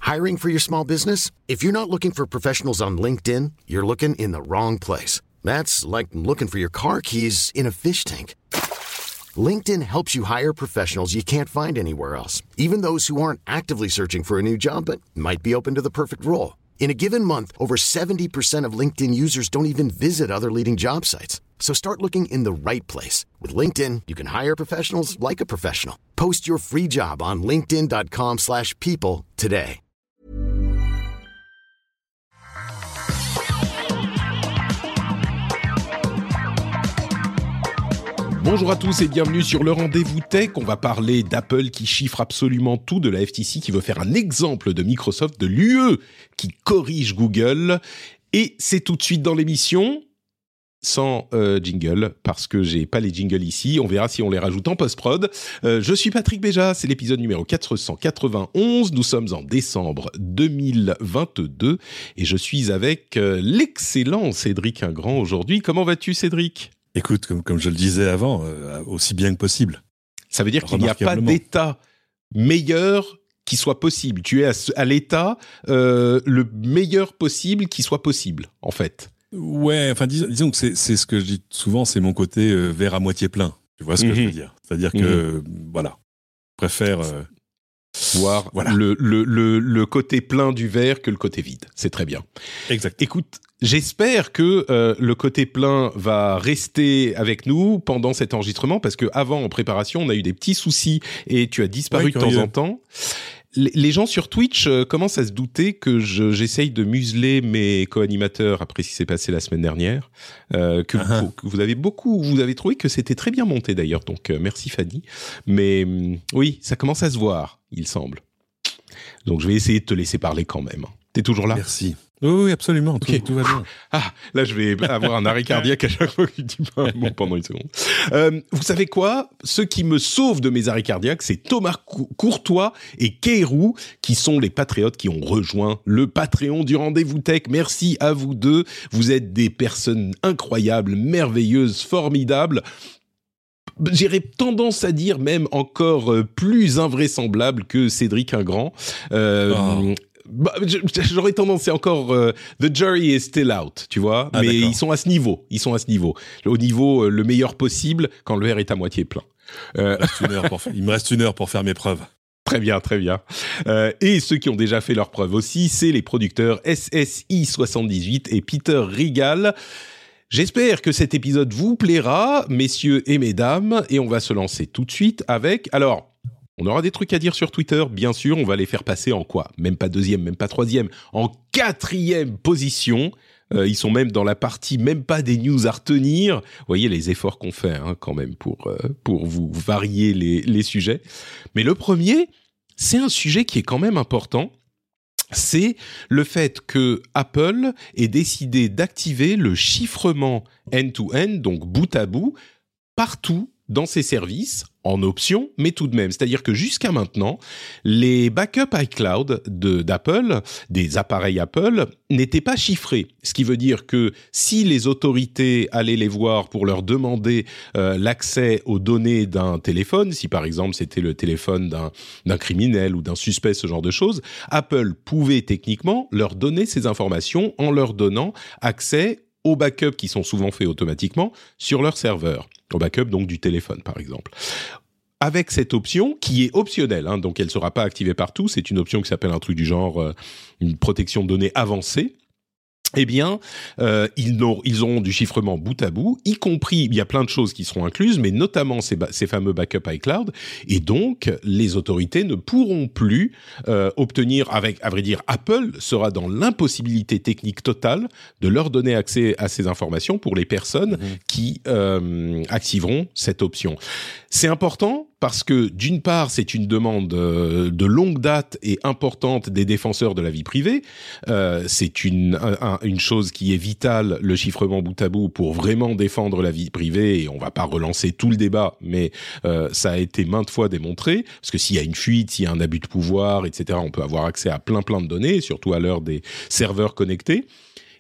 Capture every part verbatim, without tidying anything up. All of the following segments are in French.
Hiring for your small business? If you're not looking for professionals on LinkedIn, you're looking in the wrong place. That's like looking for your car keys in a fish tank. LinkedIn helps you hire professionals you can't find anywhere else, even those who aren't actively searching for a new job but might be open to the perfect role. In a given month, over seventy percent of LinkedIn users don't even visit other leading job sites. So start looking in the right place. With LinkedIn, you can hire professionals like a professional. Post your free job on linkedin dot com slash people today. Bonjour à tous et bienvenue sur le Rendez-vous Tech. On va parler d'Apple qui chiffre absolument tout, de la F T C qui veut faire un exemple de Microsoft, de l'U E qui corrige Google. Et c'est tout de suite dans l'émission, sans euh, jingle, parce que j'ai pas les jingles ici. On verra si on les rajoute en post-prod. Euh, je suis Patrick Béja, c'est l'épisode numéro quatre cent quatre-vingt-onze. Nous sommes en décembre deux mille vingt-deux et je suis avec euh, l'excellent Cédric Ingrand aujourd'hui. Comment vas-tu, Cédric ? Écoute, comme, comme je le disais avant, euh, aussi bien que possible. Ça veut dire qu'il n'y a pas d'état meilleur qui soit possible. Tu es à, à l'état euh, le meilleur possible qui soit possible, en fait. Ouais, enfin, dis, disons que c'est, c'est ce que je dis souvent, c'est mon côté euh, verre à moitié plein. Tu vois ce que mmh. je veux dire ? C'est-à-dire que, mmh. euh, voilà, je préfère... Euh, voir voilà. le, le, le, le côté plein du verre que le côté vide. C'est très bien. Exact. Écoute, j'espère que euh, le côté plein va rester avec nous pendant cet enregistrement, parce qu'avant, en préparation, on a eu des petits soucis et tu as disparu ouais, de temps en temps. Les, les gens sur Twitch euh, commencent à se douter que je, j'essaye de museler mes co-animateurs après ce qui s'est passé la semaine dernière. Euh, que, uh-huh. vous, que vous avez beaucoup, vous avez trouvé que c'était très bien monté d'ailleurs, donc euh, merci Fanny. Mais euh, oui, ça commence à se voir, il semble. Donc je vais essayer de te laisser parler quand même. T'es toujours là ? Merci. Oui, oui, absolument, tout, okay. tout va bien. Ah, là, je vais avoir un arrêt cardiaque à chaque fois que tu dis pas un mot pendant une seconde. Euh, vous savez quoi ? Ceux qui me sauvent de mes arrêts cardiaques, c'est Thomas Courtois et Keirou, qui sont les patriotes qui ont rejoint le Patreon du Rendez-vous Tech. Merci à vous deux. Vous êtes des personnes incroyables, merveilleuses, formidables. J'aurais tendance à dire même encore plus invraisemblable que Cédric Ingrand. Euh, oh. Bah, j'aurais tendance, c'est encore euh, the jury is still out, tu vois, ah, mais d'accord. ils sont à ce niveau, ils sont à ce niveau, au niveau euh, le meilleur possible quand le verre est à moitié plein. Euh... Il, me pour, il me reste une heure pour faire mes preuves. Très bien, très bien. Euh, et ceux qui ont déjà fait leurs preuves aussi, c'est les producteurs S S I soixante-dix-huit et Peter Rigal. J'espère que cet épisode vous plaira, messieurs et mesdames, et on va se lancer tout de suite avec... Alors, on aura des trucs à dire sur Twitter, bien sûr, on va les faire passer en quoi ? Même pas deuxième, même pas troisième, en quatrième position. Euh, ils sont même dans la partie, même pas des news à retenir. Vous voyez les efforts qu'on fait hein, quand même pour, euh, pour vous varier les, les sujets. Mais le premier, c'est un sujet qui est quand même important. C'est le fait que Apple ait décidé d'activer le chiffrement end-to-end, donc bout à bout, partout dans ses services, en option, mais tout de même. C'est-à-dire que jusqu'à maintenant, les backups iCloud de, d'Apple, des appareils Apple, n'étaient pas chiffrés. Ce qui veut dire que si les autorités allaient les voir pour leur demander euh, l'accès aux données d'un téléphone, si par exemple c'était le téléphone d'un, d'un criminel ou d'un suspect, ce genre de choses, Apple pouvait techniquement leur donner ces informations en leur donnant accès aux backups qui sont souvent faits automatiquement sur leur serveur. Au backup donc du téléphone par exemple. Avec cette option qui est optionnelle, hein, donc elle ne sera pas activée partout, c'est une option qui s'appelle un truc du genre euh, une protection de données avancée. Eh bien, euh, ils, ont, ils auront du chiffrement bout à bout, y compris, il y a plein de choses qui seront incluses, mais notamment ces, ba- ces fameux backups iCloud, et donc les autorités ne pourront plus euh, obtenir, avec, à vrai dire, Apple sera dans l'impossibilité technique totale de leur donner accès à ces informations pour les personnes mmh. qui euh, activeront cette option. C'est important parce que, d'une part, c'est une demande euh, de longue date et importante des défenseurs de la vie privée. Euh, c'est une, un, une chose qui est vitale, le chiffrement bout à bout, pour vraiment défendre la vie privée. Et on va pas relancer tout le débat, mais euh, ça a été maintes fois démontré. Parce que s'il y a une fuite, s'il y a un abus de pouvoir, et cetera, on peut avoir accès à plein plein de données, surtout à l'heure des serveurs connectés.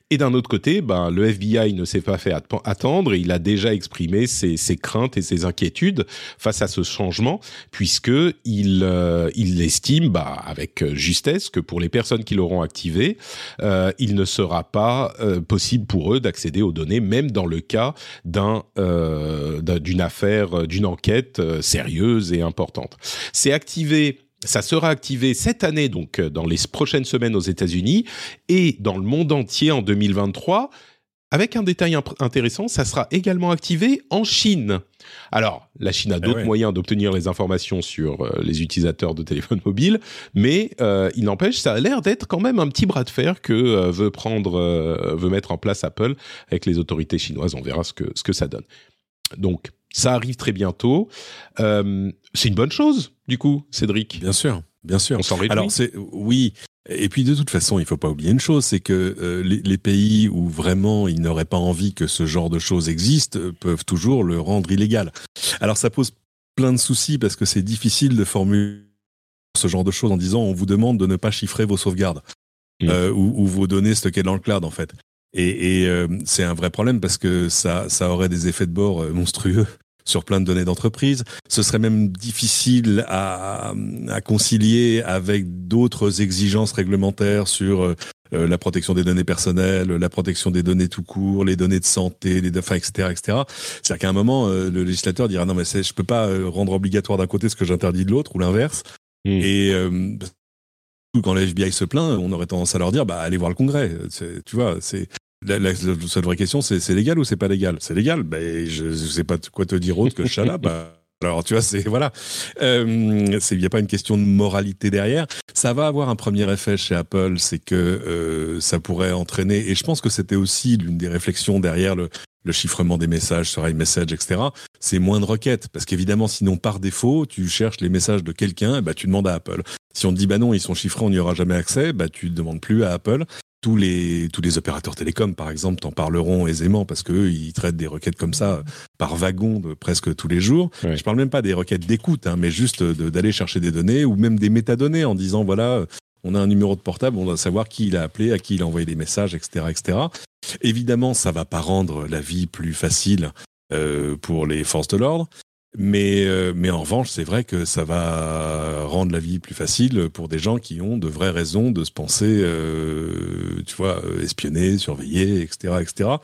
Et d'un autre côté, ben, le F B I ne s'est pas fait attendre et il a déjà exprimé ses, ses craintes et ses inquiétudes face à ce changement, puisqu'il euh, il estime, bah, avec justesse, que pour les personnes qui l'auront activé, euh, il ne sera pas euh, possible pour eux d'accéder aux données, même dans le cas d'un, euh, d'une affaire, d'une enquête euh, sérieuse et importante. C'est activé... Ça sera activé cette année, donc dans les prochaines semaines aux États-Unis et dans le monde entier en deux mille vingt-trois. Avec un détail imp- intéressant, ça sera également activé en Chine. Alors, la Chine a d'autres eh ouais. moyens d'obtenir les informations sur euh, les utilisateurs de téléphones mobiles, mais euh, il n'empêche, ça a l'air d'être quand même un petit bras de fer que euh, veut prendre, euh, veut mettre en place Apple avec les autorités chinoises. On verra ce que ce que ça donne. Donc, ça arrive très bientôt. Euh, c'est une bonne chose, du coup, Cédric. Bien sûr, bien sûr. On s'en réjouit. Alors, c'est, oui. Et puis, de toute façon, il ne faut pas oublier une chose, c'est que euh, les, les pays où vraiment ils n'auraient pas envie que ce genre de choses existe euh, peuvent toujours le rendre illégal. Alors, ça pose plein de soucis parce que c'est difficile de formuler ce genre de choses en disant on vous demande de ne pas chiffrer vos sauvegardes mmh. euh, ou, ou vos données stockées dans le cloud, en fait. Et, et euh, c'est un vrai problème parce que ça, ça aurait des effets de bord euh, monstrueux sur plein de données d'entreprise. Ce serait même difficile à, à concilier avec d'autres exigences réglementaires sur euh, la protection des données personnelles, la protection des données tout court, les données de santé, les, enfin, et cetera, et cetera. C'est-à-dire qu'à un moment, euh, le législateur dira non mais c'est, je peux pas rendre obligatoire d'un côté ce que j'interdis de l'autre ou l'inverse. Mmh. Et euh, quand le F B I se plaint, on aurait tendance à leur dire bah allez voir le Congrès. C'est, tu vois, c'est La, la, la seule vraie question, c'est c'est légal ou c'est pas légal? C'est légal. Ben, je, je sais pas quoi te dire autre que chala. Bah, alors, tu vois, c'est voilà. Euh, c'est il y a pas une question de moralité derrière. Ça va avoir un premier effet chez Apple, c'est que euh, ça pourrait entraîner. Et je pense que c'était aussi l'une des réflexions derrière le, le chiffrement des messages sur iMessage, et cetera. C'est moins de requêtes, parce qu'évidemment, sinon par défaut, tu cherches les messages de quelqu'un, et bah tu demandes à Apple. Si on te dit bah non, ils sont chiffrés, on n'y aura jamais accès, bah tu ne demandes plus à Apple. Tous les, tous les opérateurs télécoms, par exemple, t'en parleront aisément parce qu'eux, ils traitent des requêtes comme ça par wagon de presque tous les jours. Ouais. Je parle même pas des requêtes d'écoute, hein, mais juste de, d'aller chercher des données ou même des métadonnées en disant, voilà, on a un numéro de portable, on doit savoir qui il a appelé, à qui il a envoyé des messages, et cetera, et cetera. Évidemment, ça va pas rendre la vie plus facile euh, pour les forces de l'ordre. Mais, euh, mais en revanche, c'est vrai que ça va rendre la vie plus facile pour des gens qui ont de vraies raisons de se penser, euh, tu vois, espionnés, surveillés, et cetera, et cetera.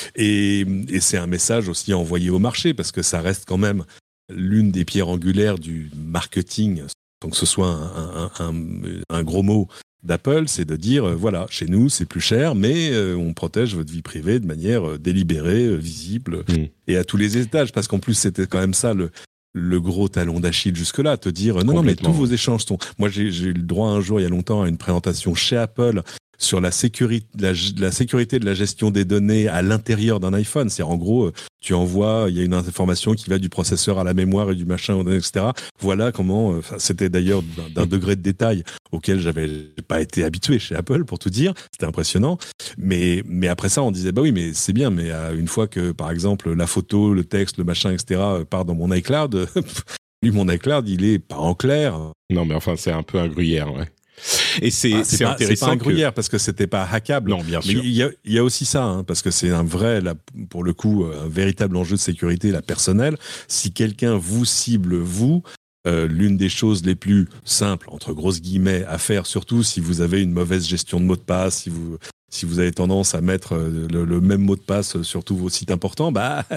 Et, et c'est un message aussi envoyé au marché parce que ça reste quand même l'une des pierres angulaires du marketing, sans que ce soit un, un, un, un gros mot d'Apple, c'est de dire, euh, voilà, chez nous, c'est plus cher, mais euh, on protège votre vie privée de manière euh, délibérée, euh, visible, mmh. et à tous les étages, parce qu'en plus, c'était quand même ça le, le gros talon d'Achille jusque-là, te dire, non, non, mais tous vos échanges sont... Moi, j'ai, j'ai eu le droit un jour, il y a longtemps, à une présentation chez Apple sur la sécurité, la, la sécurité de la gestion des données à l'intérieur d'un iPhone. C'est en gros, tu envoies, il y a une information qui va du processeur à la mémoire et du machin, et cetera. Voilà comment, enfin, c'était d'ailleurs d'un, d'un degré de détail auquel j'avais pas été habitué chez Apple, pour tout dire. C'était impressionnant. Mais, mais après ça, on disait, bah oui, mais c'est bien, mais euh, une fois que, par exemple, la photo, le texte, le machin, et cetera part dans mon iCloud, lui, mon iCloud, il est pas en clair. Non, mais enfin, c'est un peu un gruyère, ouais. Et c'est, ah, c'est, c'est pas, intéressant. C'est pas un gruyère que... parce que c'était pas hackable. Non, bien sûr. Mais il y a, il y a aussi ça, hein, parce que c'est un vrai, là, pour le coup, un véritable enjeu de sécurité, la personnelle. Si quelqu'un vous cible, vous, euh, l'une des choses les plus simples, entre grosses guillemets, à faire, surtout si vous avez une mauvaise gestion de mot de passe, si vous, si vous avez tendance à mettre le, le même mot de passe sur tous vos sites importants, bah,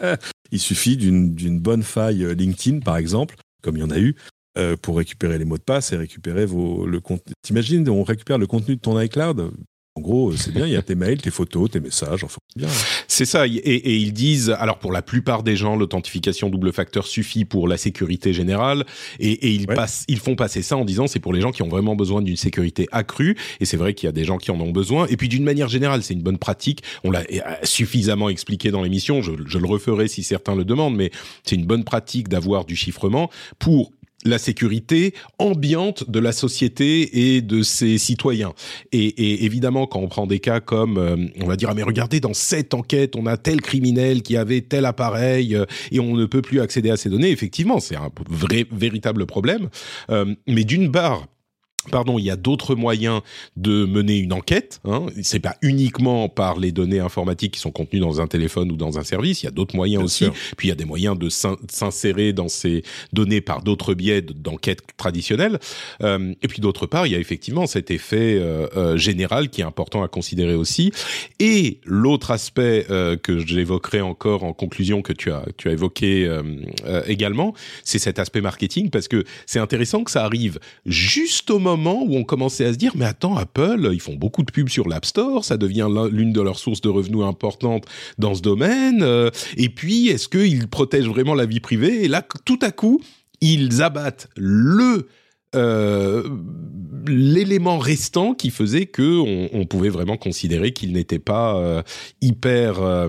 il suffit d'une, d'une bonne faille LinkedIn, par exemple, comme il y en a eu, Euh, pour récupérer les mots de passe et récupérer vos, le contenu. T'imagines, on récupère le contenu de ton iCloud. En gros, c'est bien, il y a tes mails, tes photos, tes messages, enfin, c'est bien. C'est ça, et, et ils disent, alors pour la plupart des gens, l'authentification double facteur suffit pour la sécurité générale, et, et ils, ouais. passent, ils font passer ça en disant c'est pour les gens qui ont vraiment besoin d'une sécurité accrue, et c'est vrai qu'il y a des gens qui en ont besoin, et puis d'une manière générale, c'est une bonne pratique, on l'a suffisamment expliqué dans l'émission, je, je le referai si certains le demandent, mais c'est une bonne pratique d'avoir du chiffrement pour la sécurité ambiante de la société et de ses citoyens. Et, et évidemment, quand on prend des cas comme, euh, on va dire, ah mais regardez, dans cette enquête, on a tel criminel qui avait tel appareil euh, et on ne peut plus accéder à ces données, effectivement, c'est un vrai, véritable problème. Euh, mais d'une part, Pardon, il y a d'autres moyens de mener une enquête. Hein. C'est pas uniquement par les données informatiques qui sont contenues dans un téléphone ou dans un service. Il y a d'autres moyens Bien aussi. Sûr. Puis il y a des moyens de s'in- s'insérer dans ces données par d'autres biais d'enquête traditionnelles. Euh, et puis d'autre part, il y a effectivement cet effet euh, euh, général qui est important à considérer aussi. Et l'autre aspect euh, que j'évoquerai encore en conclusion, que tu as tu as évoqué euh, euh, également, c'est cet aspect marketing, parce que c'est intéressant que ça arrive juste au moment moment où on commençait à se dire mais attends, Apple, ils font beaucoup de pubs sur l'App Store, ça devient l'une de leurs sources de revenus importantes dans ce domaine, euh, et puis est-ce qu'ils protègent vraiment la vie privée? Et là, tout à coup, ils abattent le euh, l'élément restant qui faisait que on, on pouvait vraiment considérer qu'ils n'étaient pas euh, hyper euh,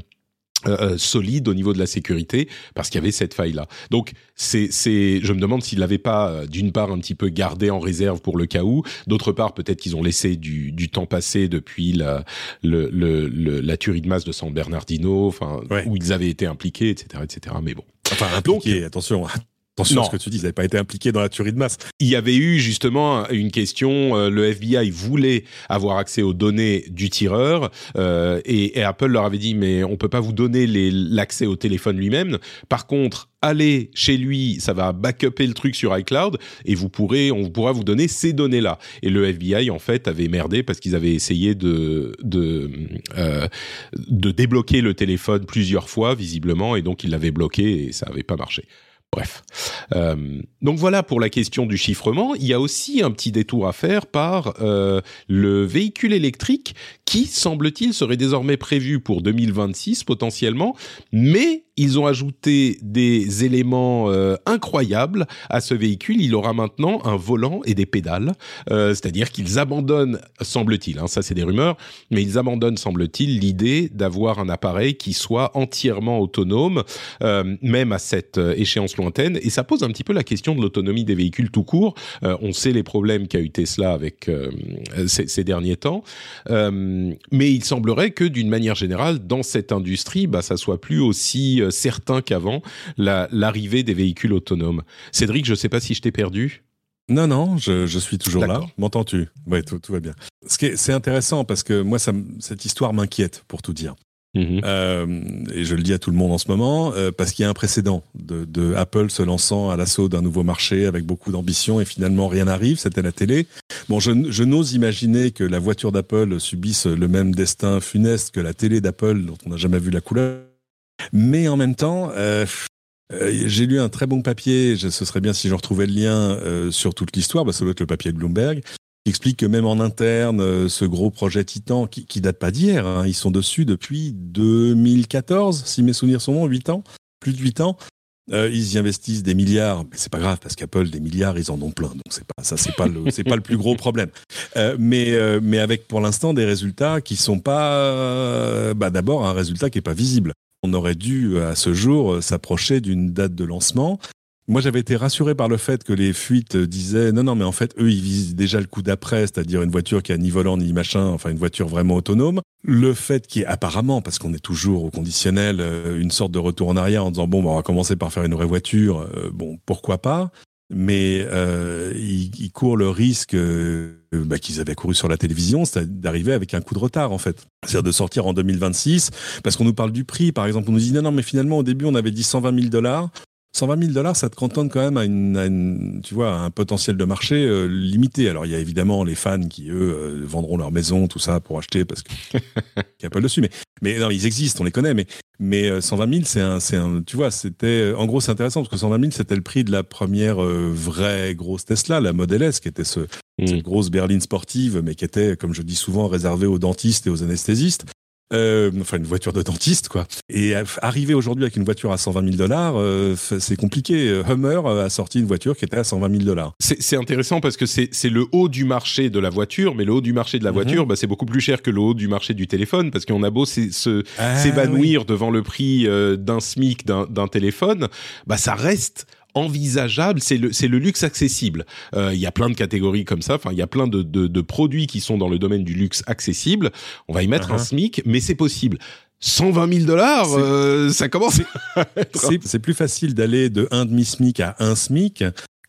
Euh, solide au niveau de la sécurité, parce qu'il y avait cette faille-là. Donc, c'est, c'est, je me demande s'ils l'avaient pas, euh, d'une part, un petit peu gardé en réserve pour le cas où, d'autre part, peut-être qu'ils ont laissé du, du temps passer depuis la, le, le, le, la tuerie de masse de San Bernardino, enfin, ouais. où ils avaient été impliqués, et cetera, et cetera. Mais bon. Enfin, impliqués, Donc, attention. Attention non. à ce que tu dis, ils n'avaient pas été impliqués dans la tuerie de masse. Il y avait eu justement une question, euh, le F B I voulait avoir accès aux données du tireur euh, et, et Apple leur avait dit mais on peut pas vous donner les, l'accès au téléphone lui-même. Par contre, allez chez lui, ça va backuper le truc sur iCloud et vous pourrez, on pourra vous donner ces données-là. Et le F B I en fait avait merdé parce qu'ils avaient essayé de de euh, de débloquer le téléphone plusieurs fois visiblement et donc ils l'avaient bloqué et ça avait pas marché. Bref. Euh, donc voilà pour la question du chiffrement. Il y a aussi un petit détour à faire par euh, le véhicule électrique qui, semble-t-il, serait désormais prévu pour deux mille vingt-six potentiellement, mais ils ont ajouté des éléments euh, incroyables à ce véhicule. Il aura maintenant un volant et des pédales, euh, c'est-à-dire qu'ils abandonnent, semble-t-il, hein, ça c'est des rumeurs, mais ils abandonnent, semble-t-il, l'idée d'avoir un appareil qui soit entièrement autonome, euh, même à cette euh, échéance lointaine, et ça pose un petit peu la question de l'autonomie des véhicules tout court. Euh, on sait les problèmes qu'a eu Tesla avec euh, ces, ces derniers temps, euh, mais il semblerait que d'une manière générale, dans cette industrie, bah, ça soit plus aussi euh, certain qu'avant la, l'arrivée des véhicules autonomes. Cédric, je ne sais pas si je t'ai perdu. Non, non, je, je suis toujours D'accord. là. M'entends-tu ? Oui, tout, tout va bien. Ce qui est, c'est intéressant parce que moi, ça, cette histoire m'inquiète, pour tout dire. Mmh. Euh, et je le dis à tout le monde en ce moment, euh, parce qu'il y a un précédent de, de Apple se lançant à l'assaut d'un nouveau marché avec beaucoup d'ambition et finalement rien n'arrive, c'était la télé. Bon, je, je n'ose imaginer que la voiture d'Apple subisse le même destin funeste que la télé d'Apple dont on n'a jamais vu la couleur. Mais en même temps, euh, euh, j'ai lu un très bon papier, je, ce serait bien si j'en retrouvais le lien euh, sur toute l'histoire, bah, ça doit être le papier de Bloomberg, qui explique que même en interne, euh, ce gros projet Titan, qui, qui date pas d'hier, hein, ils sont dessus depuis deux mille quatorze, si mes souvenirs sont bons, huit ans, plus de huit ans, euh, ils y investissent des milliards, mais c'est pas grave, parce qu'Apple, des milliards, ils en ont plein, donc c'est pas, ça c'est pas le, c'est pas le plus gros problème. Euh, mais, euh, mais avec pour l'instant des résultats qui sont pas, euh, bah d'abord un résultat qui est pas visible. On aurait dû, à ce jour, s'approcher d'une date de lancement. Moi, j'avais été rassuré par le fait que les fuites disaient non, non, mais en fait, eux, ils visent déjà le coup d'après, c'est-à-dire une voiture qui a ni volant ni machin, enfin une voiture vraiment autonome. Le fait qu'il y ait apparemment, parce qu'on est toujours au conditionnel, une sorte de retour en arrière en disant bon, bah, on va commencer par faire une vraie voiture, euh, bon, pourquoi pas. Mais euh, ils, ils courent le risque euh, bah, qu'ils avaient couru sur la télévision, c'est d'arriver avec un coup de retard en fait. C'est-à-dire de sortir en deux mille vingt-six, parce qu'on nous parle du prix, par exemple, on nous dit non, non, mais finalement au début on avait dit cent vingt mille dollars. cent vingt mille dollars, ça te cantonne quand même à, une, à une, tu vois, à un potentiel de marché euh, limité. Alors il y a évidemment les fans qui eux euh, vendront leur maison, tout ça pour acheter parce qu'il y a pas dessus. Mais mais non, ils existent, on les connaît. Mais mais euh, cent vingt mille, c'est un, c'est un, tu vois, c'était en gros c'est intéressant parce que cent vingt mille, c'était le prix de la première euh, vraie grosse Tesla, la Model S, qui était ce, mmh. cette grosse berline sportive, mais qui était, comme je dis souvent, réservée aux dentistes et aux anesthésistes. Euh, enfin une voiture de dentiste quoi. Et arriver aujourd'hui avec une voiture à cent vingt mille dollars, euh, c'est compliqué. Hummer a sorti une voiture qui était à cent vingt mille dollars. C'est, c'est intéressant parce que c'est, c'est le haut du marché de la voiture, mais le haut du marché de la voiture, mm-hmm. bah, c'est beaucoup plus cher que le haut du marché du téléphone parce qu'on a beau se, ah, s'évanouir oui. devant le prix euh, d'un SMIC d'un, d'un téléphone, bah ça reste envisageable, c'est le c'est le luxe accessible. Il euh, y a plein de catégories comme ça. Enfin, il y a plein de, de de produits qui sont dans le domaine du luxe accessible. On va y mettre uh-huh. un SMIC, mais c'est possible. cent vingt mille dollars, euh, ça commence. c'est, c'est plus facile d'aller de un demi SMIC à un SMIC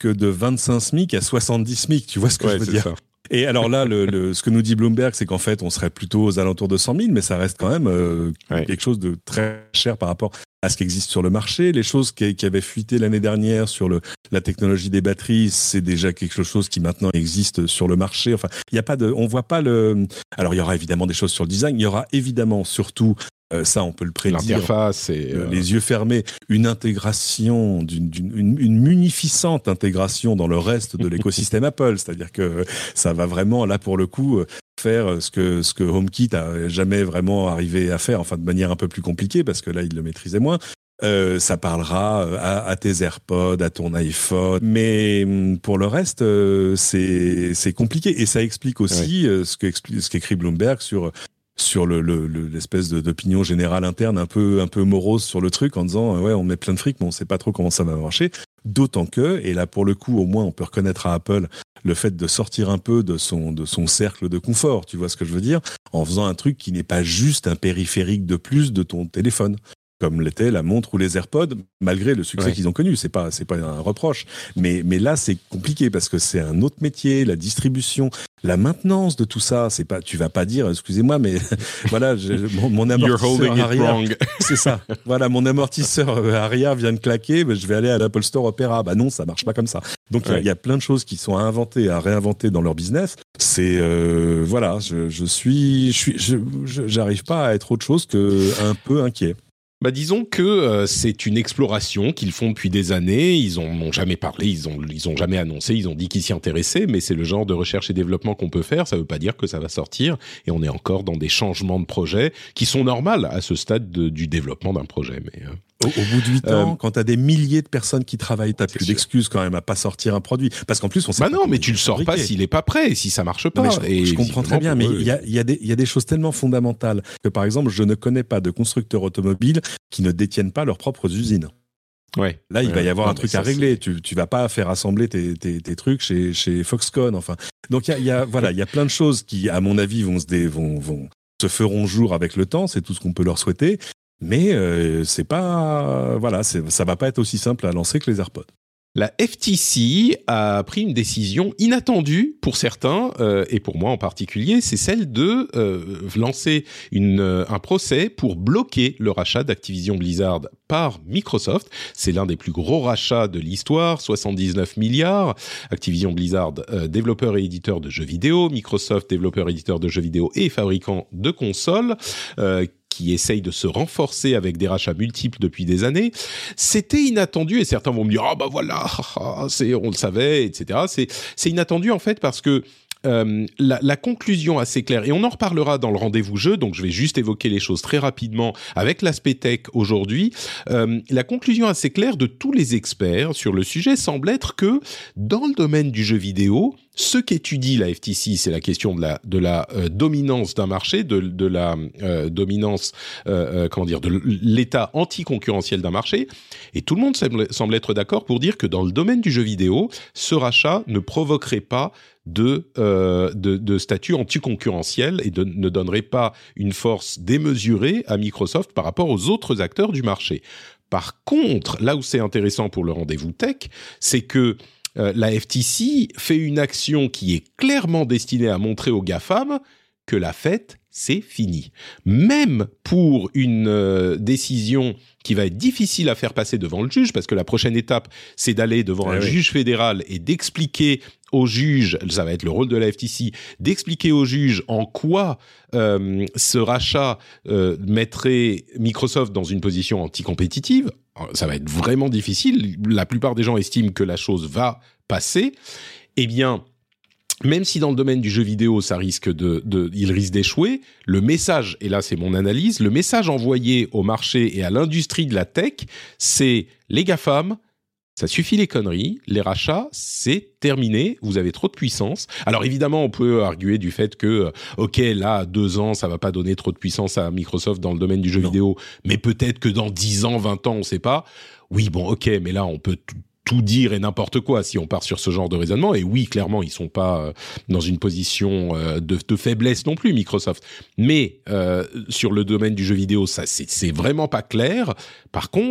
que de vingt-cinq SMIC à soixante-dix SMIC, tu vois ce que ouais, je veux c'est dire ça. Et alors là, le, le, ce que nous dit Bloomberg, c'est qu'en fait, on serait plutôt aux alentours de cent mille, mais ça reste quand même euh, ouais. quelque chose de très cher par rapport à ce qui existe sur le marché. Les choses qui, qui avaient fuité l'année dernière sur le, la technologie des batteries, c'est déjà quelque chose qui maintenant existe sur le marché. Enfin, il y a pas de, on voit pas le. Alors, il y aura évidemment des choses sur le design. Il y aura évidemment surtout. Euh, ça, on peut le prédire. L'interface et euh... les yeux fermés, une intégration, d'une, d'une, une, une munificente intégration dans le reste de l'écosystème Apple. C'est-à-dire que ça va vraiment, là pour le coup, faire ce que ce que HomeKit a jamais vraiment arrivé à faire, enfin de manière un peu plus compliquée parce que là il le maîtrisait moins. Euh, ça parlera à, à tes AirPods, à ton iPhone, mais pour le reste, euh, c'est c'est compliqué et ça explique aussi oui. euh, ce que ce qu'écrit Bloomberg sur sur le, le, le l'espèce de, d'opinion générale interne un peu un peu morose sur le truc en disant ouais on met plein de fric mais on sait pas trop comment ça va marcher. D'autant que, et là pour le coup au moins on peut reconnaître à Apple le fait de sortir un peu de son de son cercle de confort, tu vois ce que je veux dire, en faisant un truc qui n'est pas juste un périphérique de plus de ton téléphone, comme l'était la montre ou les AirPods, malgré le succès ouais. qu'ils ont connu. C'est pas c'est pas un reproche, mais mais là c'est compliqué parce que c'est un autre métier, la distribution, la maintenance de tout ça. C'est pas, tu vas pas dire, excusez-moi, mais voilà, je, mon, mon amortisseur arrière, c'est ça. Voilà, mon amortisseur arrière vient de claquer, ben, je vais aller à l'Apple Store Opera. Bah non, ça marche pas comme ça. Donc il ouais. y, y a plein de choses qui sont à inventer, à réinventer dans leur business. C'est euh, voilà, je, je suis, je suis, je, je, j'arrive pas à être autre chose que un peu inquiet. Bah disons que euh, c'est une exploration qu'ils font depuis des années. Ils en ont jamais parlé, ils ont ils ont jamais annoncé, ils ont dit qu'ils s'y intéressaient, mais c'est le genre de recherche et développement qu'on peut faire. Ça veut pas dire que ça va sortir, et on est encore dans des changements de projet qui sont normaux à ce stade de, du développement d'un projet. Mais euh... Au, au bout de huit euh, ans, quand t'as des milliers de personnes qui travaillent, t'as plus sûr. d'excuses quand même à pas sortir un produit. Parce qu'en plus, on sait bah pas. non, mais tu le sors fabriquer. pas s'il est pas prêt, si ça marche pas. Non, je, et je comprends très bien, mais il y a, y a des, il y a des choses tellement fondamentales que, par exemple, je ne connais pas de constructeurs automobiles qui ne détiennent pas leurs propres usines. Ouais. Là, il ouais, va y avoir non, un truc ça, à régler. C'est... Tu, tu vas pas faire assembler tes, tes, tes trucs chez, chez Foxconn. Enfin, donc il y a, y a, voilà, il y a plein de choses qui, à mon avis, vont se, dé, vont, vont se feront jour avec le temps. C'est tout ce qu'on peut leur souhaiter. Mais euh, c'est pas, voilà, c'est, ça va pas être aussi simple à lancer que les AirPods. La F T C a pris une décision inattendue pour certains, euh, et pour moi en particulier, c'est celle de euh, lancer une, euh, un procès pour bloquer le rachat d'Activision Blizzard par Microsoft. C'est l'un des plus gros rachats de l'histoire, soixante-dix-neuf milliards. Activision Blizzard, euh, développeur et éditeur de jeux vidéo, Microsoft, développeur et éditeur de jeux vidéo et fabricant de consoles, euh, qui essaye de se renforcer avec des rachats multiples depuis des années. C'était inattendu, et certains vont me dire « Ah bah voilà, c'est, on le savait, et cetera » C'est, c'est inattendu en fait parce que Euh, la, la conclusion assez claire, et on en reparlera dans le rendez-vous jeu, donc je vais juste évoquer les choses très rapidement avec l'aspect tech aujourd'hui. Euh, la conclusion assez claire de tous les experts sur le sujet semble être que dans le domaine du jeu vidéo, ce qu'étudie la F T C, c'est la question de la de la euh, dominance d'un marché, de de la euh, dominance, euh, euh, comment dire, de l'état anticoncurrentiel d'un marché, et tout le monde semble, semble être d'accord pour dire que dans le domaine du jeu vidéo, ce rachat ne provoquerait pas de, euh, de, de statut anticoncurrentiel et de, ne donnerait pas une force démesurée à Microsoft par rapport aux autres acteurs du marché. Par contre, là où c'est intéressant pour le rendez-vous tech, c'est que euh, la F T C fait une action qui est clairement destinée à montrer aux GAFAM que la fête, c'est fini. Même pour une euh, décision qui va être difficile à faire passer devant le juge, parce que la prochaine étape, c'est d'aller devant ah un oui. juge fédéral et d'expliquer au juge, ça va être le rôle de la F T C, d'expliquer au juge en quoi euh, ce rachat euh, mettrait Microsoft dans une position anticompétitive. Ça va être vraiment difficile. La plupart des gens estiment que la chose va passer. Eh bien, même si dans le domaine du jeu vidéo, ça risque de, de, il risque d'échouer, le message, et là c'est mon analyse, le message envoyé au marché et à l'industrie de la tech, c'est les GAFAM, ça suffit les conneries, les rachats, c'est terminé, vous avez trop de puissance. Alors évidemment, on peut arguer du fait que, ok, là, deux ans, ça va pas donner trop de puissance à Microsoft dans le domaine du jeu non. vidéo, mais peut-être que dans dix ans, vingt ans, on sait pas. Oui, bon, ok, mais là, on peut tout tout dire et n'importe quoi si on part sur ce genre de raisonnement. Et oui, clairement, ils sont pas euh, dans une position euh, de, de faiblesse non plus, Microsoft. Mais euh, sur le domaine du jeu vidéo, ça c'est, c'est vraiment pas clair. Par contre,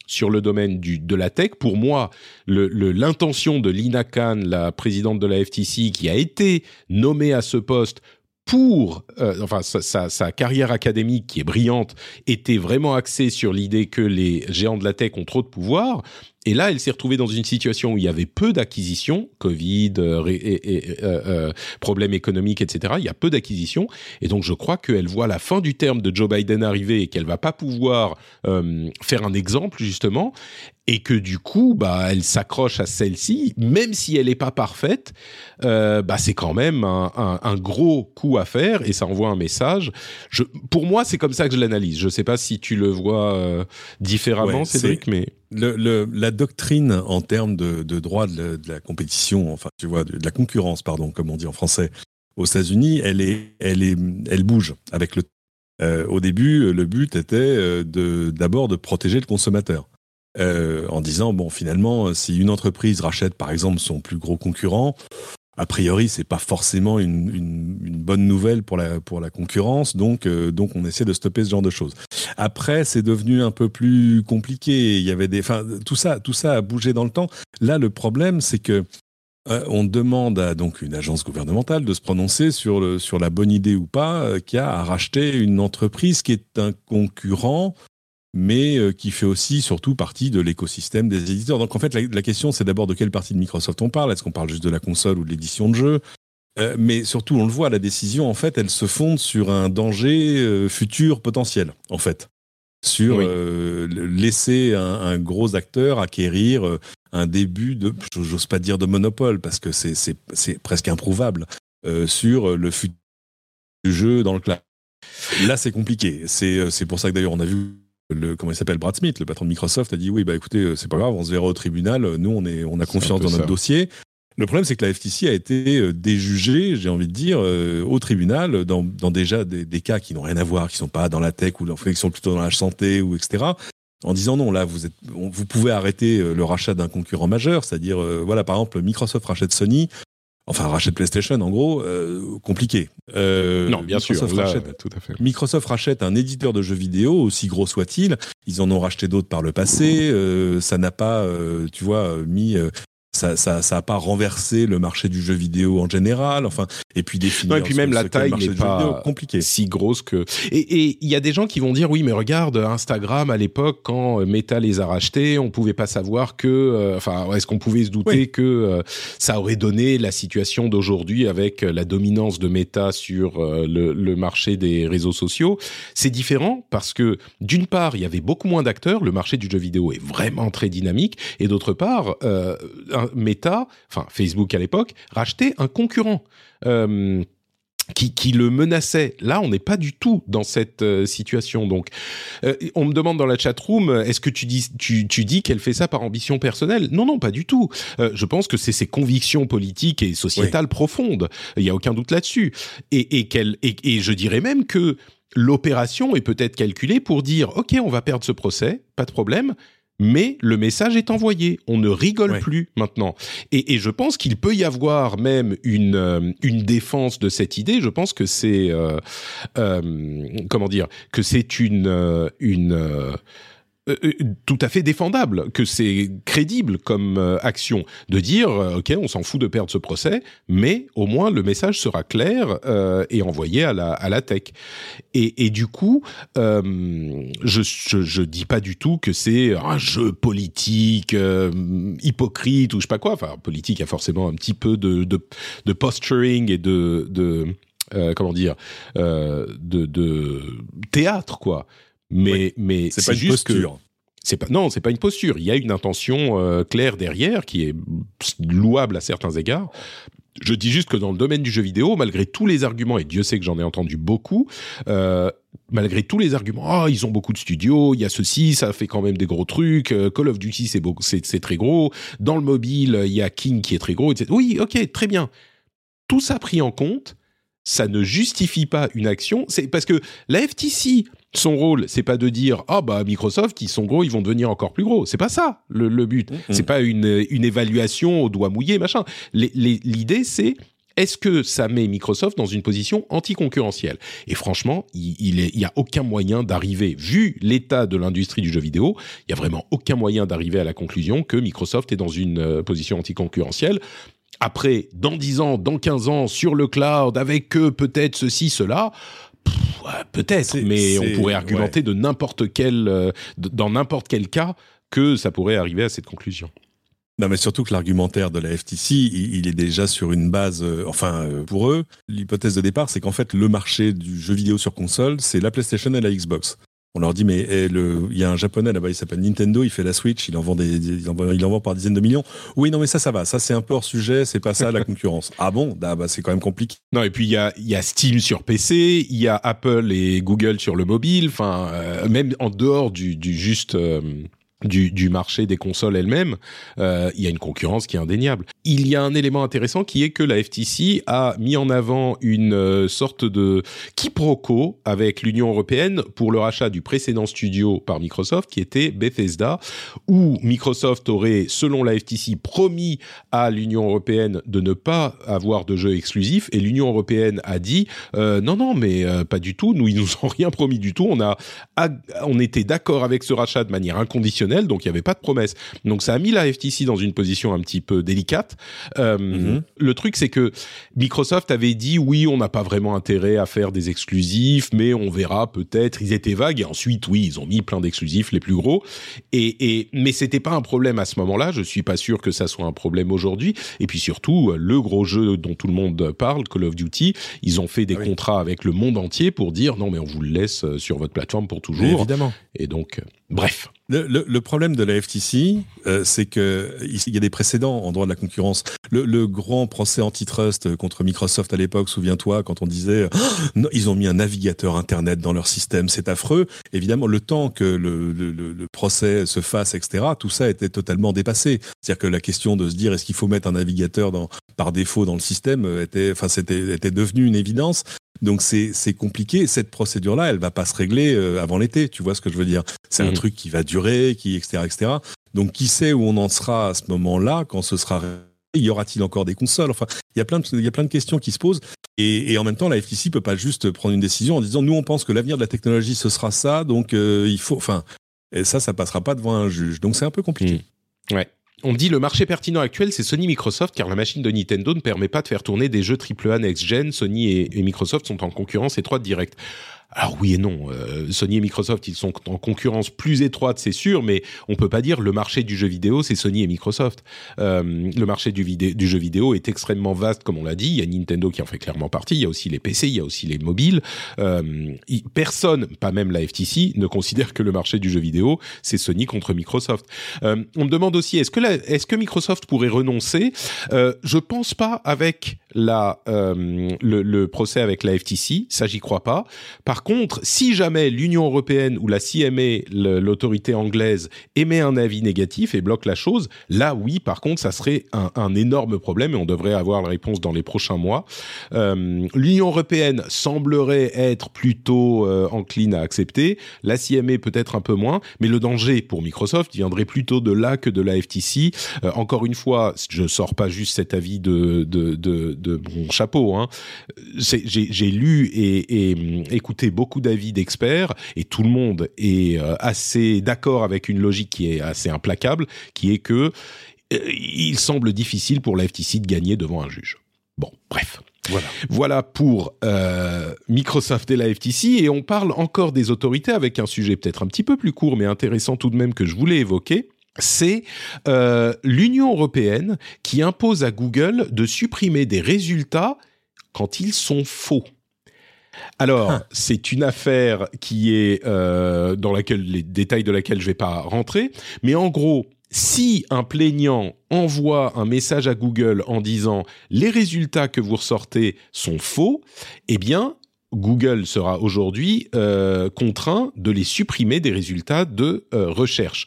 sur le domaine du, de la tech. Pour moi, le, le, l'intention de Lina Khan, la présidente de la F T C, qui a été nommée à ce poste pour, euh, enfin, sa, sa, sa carrière académique qui est brillante, était vraiment axée sur l'idée que les géants de la tech ont trop de pouvoir. Et là, elle s'est retrouvée dans une situation où il y avait peu d'acquisitions, Covid, euh, et, et, et, euh, euh, problèmes économiques, et cetera. Il y a peu d'acquisitions. Et donc, je crois qu'elle voit la fin du terme de Joe Biden arriver et qu'elle va pas pouvoir euh, faire un exemple, justement. Et que du coup, bah, elle s'accroche à celle-ci, même si elle n'est pas parfaite, euh, bah, c'est quand même un, un, un gros coup à faire et ça envoie un message. Je, pour moi, c'est comme ça que je l'analyse. Je ne sais pas si tu le vois euh, différemment, ouais, Cédric, mais... Le, le, la doctrine en termes de, de droit de la, de la compétition, enfin, tu vois, de, de la concurrence, pardon, comme on dit en français, aux États-Unis, elle, est, elle, est, elle bouge avec le... Euh, au début, le but était de, d'abord de protéger le consommateur. Euh, en disant, bon, finalement, si une entreprise rachète, par exemple, son plus gros concurrent, a priori, c'est pas forcément une, une, une bonne nouvelle pour la, pour la concurrence, donc, euh, donc on essaie de stopper ce genre de choses. Après, c'est devenu un peu plus compliqué. Il y avait des, enfin, tout ça, tout ça a bougé dans le temps. Là, le problème, c'est que euh, on demande à donc une agence gouvernementale de se prononcer sur le, sur la bonne idée ou pas euh, qu'il y a à racheter une entreprise qui est un concurrent, mais euh, qui fait aussi surtout partie de l'écosystème des éditeurs. Donc en fait, la, la question, c'est d'abord de quelle partie de Microsoft on parle. Est-ce qu'on parle juste de la console ou de l'édition de jeu ? euh, Mais surtout, on le voit, la décision, en fait, elle se fonde sur un danger euh, futur potentiel, en fait. Sur oui. euh, laisser un, un gros acteur acquérir euh, un début de, j'ose pas dire de monopole, parce que c'est, c'est, c'est presque improuvable, euh, sur le futur du jeu dans le cloud. Là, c'est compliqué. C'est, c'est pour ça que d'ailleurs, on a vu le, comment il s'appelle, Brad Smith, le patron de Microsoft, a dit oui, bah écoutez, c'est pas grave, on se verra au tribunal, nous on, est, on a confiance dans notre ça. dossier. Le problème, c'est que la F T C a été déjugée, j'ai envie de dire, euh, au tribunal, dans, dans déjà des, des cas qui n'ont rien à voir, qui sont pas dans la tech, ou qui sont plutôt dans la santé, ou et cetera, en disant non, là, vous, êtes, vous pouvez arrêter le rachat d'un concurrent majeur, c'est-à-dire, euh, voilà, par exemple, Microsoft rachète Sony, enfin, rachète PlayStation, en gros, euh, compliqué. Euh, non, bien Microsoft sûr, là, rachète, tout à fait. Microsoft rachète un éditeur de jeux vidéo, aussi gros soit-il. Ils en ont racheté d'autres par le passé. Euh, ça n'a pas, euh, tu vois, mis... Euh, ça, ça, ça a pas renversé le marché du jeu vidéo en général. Enfin, et puis définir. Non, et puis même la taille n'est pas compliqué. si grosse que. Et il y a des gens qui vont dire oui, mais regarde Instagram à l'époque quand Meta les a rachetés, on pouvait pas savoir que. Euh, enfin, est-ce qu'on pouvait se douter oui. que euh, ça aurait donné la situation d'aujourd'hui avec la dominance de Meta sur euh, le, le marché des réseaux sociaux. C'est différent parce que d'une part, il y avait beaucoup moins d'acteurs. Le marché du jeu vidéo est vraiment très dynamique, et d'autre part. Euh, un, Meta, enfin Facebook à l'époque, rachetait un concurrent euh, qui, qui le menaçait. Là, on n'est pas du tout dans cette euh, situation. Donc, euh, on me demande dans la chatroom, est-ce que tu dis, tu, tu dis qu'elle fait ça par ambition personnelle ? Non, non, pas du tout. Euh, je pense que c'est ses convictions politiques et sociétales oui. profondes. Il n'y a aucun doute là-dessus. Et, et, qu'elle, et, et je dirais même que l'opération est peut-être calculée pour dire, OK, on va perdre ce procès, pas de problème, mais le message est envoyé. On ne rigole ouais. plus maintenant. Et, et je pense qu'il peut y avoir même une, euh, une défense de cette idée. Je pense que c'est... Euh, euh, comment dire ? Que c'est une... Euh, une euh, Euh, tout à fait défendable, que c'est crédible comme euh, action, de dire euh, ok, on s'en fout de perdre ce procès, mais au moins le message sera clair euh, et envoyé à la à la tech. Et, et du coup, euh, je, je je dis pas du tout que c'est un jeu politique euh, hypocrite ou je sais pas quoi. Enfin, politique, il y a forcément un petit peu de de, de posturing et de de euh, comment dire euh, de de théâtre quoi. Mais, oui, mais c'est, c'est pas une juste posture. que c'est pas non, c'est pas une posture. Il y a une intention euh, claire derrière qui est louable à certains égards. Je dis juste que dans le domaine du jeu vidéo, malgré tous les arguments, et Dieu sait que j'en ai entendu beaucoup, euh, malgré tous les arguments, ah oh, ils ont beaucoup de studios, il y a ceci, ça fait quand même des gros trucs. Call of Duty c'est beaucoup, c'est, c'est très gros. Dans le mobile, il y a King qui est très gros, et cetera. Oui, ok, très bien. Tout ça pris en compte, ça ne justifie pas une action. C'est parce que la F T C, son rôle, c'est pas de dire ah bah Microsoft, ils sont gros, ils vont devenir encore plus gros. C'est pas ça le, le but. Mmh. C'est pas une, une évaluation au doigt mouillé machin. Les, les, l'idée c'est est-ce que ça met Microsoft dans une position anticoncurrentielle ? Et franchement, il il est, il y a aucun moyen d'arriver, vu l'état de l'industrie du jeu vidéo, il y a vraiment aucun moyen d'arriver à la conclusion que Microsoft est dans une euh, position anticoncurrentielle. Après, dans dix ans, dans quinze ans, sur le cloud, avec eux, peut-être ceci, cela, pff, ouais, peut-être, c'est, mais c'est, on pourrait argumenter ouais. de n'importe quel, euh, de, dans n'importe quel cas que ça pourrait arriver à cette conclusion. Non, mais surtout que l'argumentaire de la F T C, il, il est déjà sur une base, euh, enfin, euh, pour eux, l'hypothèse de départ, c'est qu'en fait, le marché du jeu vidéo sur console, c'est la PlayStation et la Xbox. On leur dit, mais eh, le, il y a un japonais là-bas, il s'appelle Nintendo, il fait la Switch, il en vend des, des il, en vend, il en vend par dizaines de millions. Oui, non, mais ça, ça va. Ça, c'est un peu hors sujet, c'est pas ça la concurrence. Ah bon? Ah, bah, c'est quand même compliqué. Non, et puis il y a, il y a Steam sur P C, il y a Apple et Google sur le mobile, enfin, euh, même en dehors du, du juste, euh, Du, du marché des consoles elles-mêmes, euh, il y a une concurrence qui est indéniable. Il y a un élément intéressant qui est que la F T C a mis en avant une euh, sorte de quiproquo avec l'Union européenne pour le rachat du précédent studio par Microsoft, qui était Bethesda, où Microsoft aurait, selon la F T C, promis à l'Union européenne de ne pas avoir de jeux exclusifs, et l'Union européenne a dit euh, non, non, mais euh, pas du tout, nous, ils nous ont rien promis du tout, on a, on était d'accord avec ce rachat de manière inconditionnelle, donc il n'y avait pas de promesse. Donc ça a mis la F T C dans une position un petit peu délicate. Euh, mm-hmm. Le truc, c'est que Microsoft avait dit oui, on n'a pas vraiment intérêt à faire des exclusifs, mais on verra peut-être. Ils étaient vagues et ensuite, oui, ils ont mis plein d'exclusifs, les plus gros. Et, et mais c'était pas un problème à ce moment-là. Je suis pas sûr que ça soit un problème aujourd'hui. Et puis surtout, le gros jeu dont tout le monde parle, Call of Duty, ils ont fait des ah oui. contrats avec le monde entier pour dire non, mais on vous le laisse sur votre plateforme pour toujours. Mais évidemment. Et donc, bref. Le, le, le problème de la F T C, euh, c'est que il y a des précédents en droit de la concurrence. Le, le grand procès antitrust contre Microsoft à l'époque, souviens-toi, quand on disait oh, non, ils ont mis un navigateur internet dans leur système, c'est affreux. Évidemment, le temps que le, le, le procès se fasse, et cetera, tout ça était totalement dépassé. C'est-à-dire que la question de se dire est-ce qu'il faut mettre un navigateur dans, par défaut dans le système était, enfin, c'était, était devenu une évidence. Donc c'est c'est compliqué. Cette procédure-là, elle va pas se régler euh, avant l'été. Tu vois ce que je veux dire ? C'est mmh. un truc qui va durer, qui et cetera et cetera. Donc qui sait où on en sera à ce moment-là quand ce sera réglé ? Y aura-t-il encore des consoles ? Enfin, il y a plein de il y a plein de questions qui se posent. Et, et en même temps, la F T C peut pas juste prendre une décision en disant nous on pense que l'avenir de la technologie ce sera ça, donc euh, il faut. Enfin, et ça, ça passera pas devant un juge. Donc c'est un peu compliqué. Mmh. Ouais. On dit le marché pertinent actuel, c'est Sony-Microsoft, car la machine de Nintendo ne permet pas de faire tourner des jeux triple A next-gen. Sony et, et Microsoft sont en concurrence étroite directe. Alors oui et non, euh, Sony et Microsoft, ils sont en concurrence plus étroite, c'est sûr, mais on peut pas dire le marché du jeu vidéo, c'est Sony et Microsoft. Euh, le marché du, vidé- du jeu vidéo est extrêmement vaste, comme on l'a dit. Il y a Nintendo qui en fait clairement partie, il y a aussi les P C, il y a aussi les mobiles. Euh, y, personne, pas même la F T C, ne considère que le marché du jeu vidéo, c'est Sony contre Microsoft. Euh, on me demande aussi, est-ce que, la, est-ce que Microsoft pourrait renoncer ? euh, Je pense pas avec la, euh, le, le procès avec la F T C, ça j'y crois pas. Par contre, si jamais l'Union européenne ou la C M A, l'autorité anglaise, émet un avis négatif et bloque la chose, là oui, par contre, ça serait un, un énorme problème et on devrait avoir la réponse dans les prochains mois. Euh, L'Union européenne semblerait être plutôt euh, encline à accepter, la C M A peut-être un peu moins, mais le danger pour Microsoft viendrait plutôt de là que de la F T C. Euh, encore une fois, je sors pas juste cet avis de, de, de, de mon chapeau, hein. C'est, j'ai, j'ai lu et, et écouté beaucoup d'avis d'experts et tout le monde est euh, assez d'accord avec une logique qui est assez implacable, qui est que euh, il semble difficile pour la F T C de gagner devant un juge. Bon, bref. Voilà. Voilà pour euh, Microsoft et la F T C, et on parle encore des autorités avec un sujet peut-être un petit peu plus court mais intéressant tout de même que je voulais évoquer. C'est euh, l'Union européenne qui impose à Google de supprimer des résultats quand ils sont faux. Alors, ah. c'est une affaire qui est euh, dans laquelle les détails de laquelle je vais pas rentrer, mais en gros, si un plaignant envoie un message à Google en disant les résultats que vous ressortez sont faux, eh bien Google sera aujourd'hui euh, contraint de les supprimer des résultats de euh, recherche.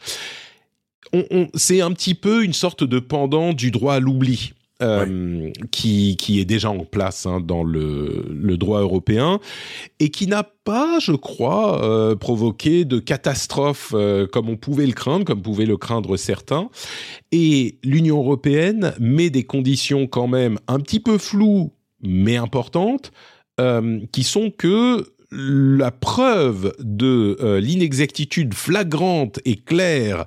On, on, c'est un petit peu une sorte de pendant du droit à l'oubli. Euh, ouais. qui, qui est déjà en place hein, dans le, le droit européen et qui n'a pas, je crois, euh, provoqué de catastrophe euh, comme on pouvait le craindre, comme pouvaient le craindre certains. Et l'Union européenne met des conditions quand même un petit peu floues mais importantes, euh, qui sont que la preuve de euh, l'inexactitude flagrante et claire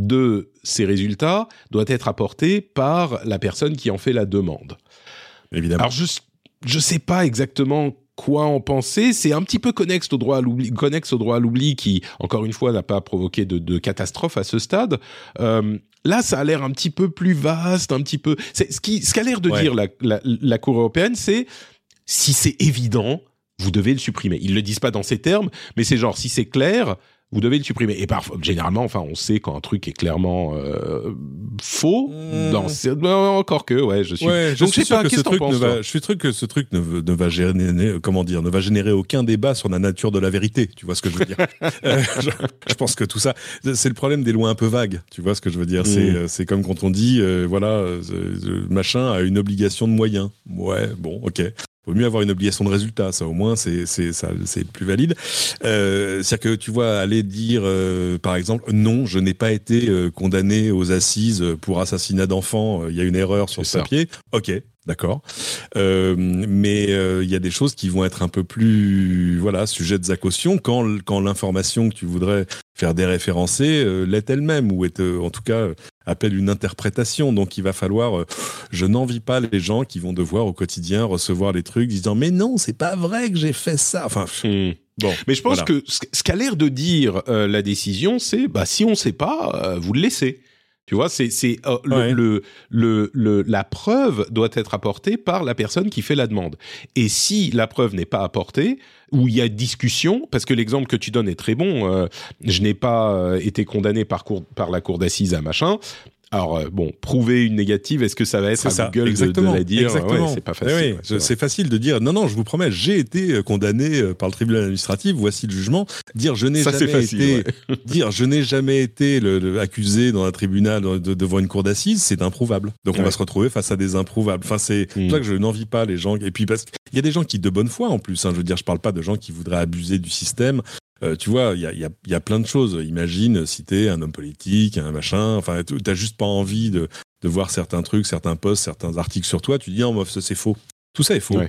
de ces résultats doit être apportée par la personne qui en fait la demande. Évidemment. Alors, je je sais pas exactement quoi en penser. C'est un petit peu connexe au droit à l'oubli, connexe au droit à l'oubli qui, encore une fois, n'a pas provoqué de, de catastrophe à ce stade. Euh, là, ça a l'air un petit peu plus vaste, un petit peu... C'est, ce, qui, ce qu'a l'air de ouais. dire la, la, la Cour européenne, c'est si c'est évident, vous devez le supprimer. Ils le disent pas dans ces termes, mais c'est genre, si c'est clair... vous devez le supprimer. Et parfois, généralement, enfin, on sait quand un truc est clairement euh, faux. Mmh. Dans ces... Encore que, ouais, je suis. Ouais, je Donc, suis je sais pas. Que ce truc ne va... Je suis sûr que ce truc ne, ne va générer, comment dire, ne va générer aucun débat sur la nature de la vérité. Tu vois ce que je veux dire euh, je, je pense que tout ça, c'est le problème des lois un peu vagues. Tu vois ce que je veux dire mmh. C'est, c'est comme quand on dit, euh, voilà, euh, machin a une obligation de moyens. Ouais, bon, ok. Vaut mieux avoir une obligation de résultat, ça au moins c'est c'est ça c'est plus valide. Euh, c'est-à-dire que tu vois aller dire euh, par exemple non, je n'ai pas été euh, condamné aux assises pour assassinat d'enfants, il y a une erreur sur c'est ce papier. Ok, d'accord. Euh, mais il euh, y a des choses qui vont être un peu plus voilà sujettes à caution quand quand l'information que tu voudrais faire déréférencer euh, l'est elle-même ou est euh, en tout cas euh, appelle une interprétation. Donc il va falloir, euh, je n'envie pas les gens qui vont devoir au quotidien recevoir les trucs disant mais non c'est pas vrai que j'ai fait ça. Enfin mmh. bon. Mais je pense voilà. que ce qu'a l'air de dire euh, la décision, c'est bah si on sait pas, euh, vous le laissez. Tu vois, c'est c'est euh, le, ouais. le, le le la preuve doit être apportée par la personne qui fait la demande. Et si la preuve n'est pas apportée, où il y a discussion, parce que l'exemple que tu donnes est très bon, euh, je n'ai pas euh, été condamné par cour, par la cour d'assises à machin. Alors euh, bon, prouver une négative, est-ce que ça va être c'est à ça. Google exactement. de, de la dire Exactement. Ouais, c'est pas facile. Oui, ouais, c'est, c'est facile de dire non non, je vous promets, j'ai été condamné par le tribunal administratif, voici le jugement. Dire je n'ai ça, jamais facile, été ouais. dire je n'ai jamais été le, le, accusé dans un tribunal de, de, devant une cour d'assises, c'est improuvable. Donc ouais. on va se retrouver face à des improuvables. Enfin c'est pour mm. ça que je n'envie pas les gens et puis parce qu'il y a des gens qui de bonne foi en plus hein, je veux dire je parle pas de gens qui voudraient abuser du système. Euh, tu vois, il y a, y, a, y a plein de choses. Imagine si t'es un homme politique, un machin, enfin, t'as juste pas envie de, de voir certains trucs, certains posts, certains articles sur toi. Tu dis, non, ça c'est faux. Tout ça est faux. Ouais.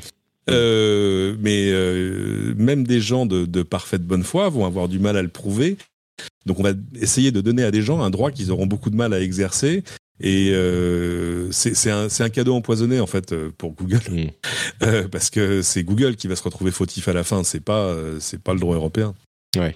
Euh, mais euh, même des gens de, de parfaite bonne foi vont avoir du mal à le prouver. Donc on va essayer de donner à des gens un droit qu'ils auront beaucoup de mal à exercer. Et euh, c'est, c'est, un, c'est un cadeau empoisonné en fait pour Google, mmh. euh, parce que c'est Google qui va se retrouver fautif à la fin. C'est pas, c'est pas le droit européen. Ouais.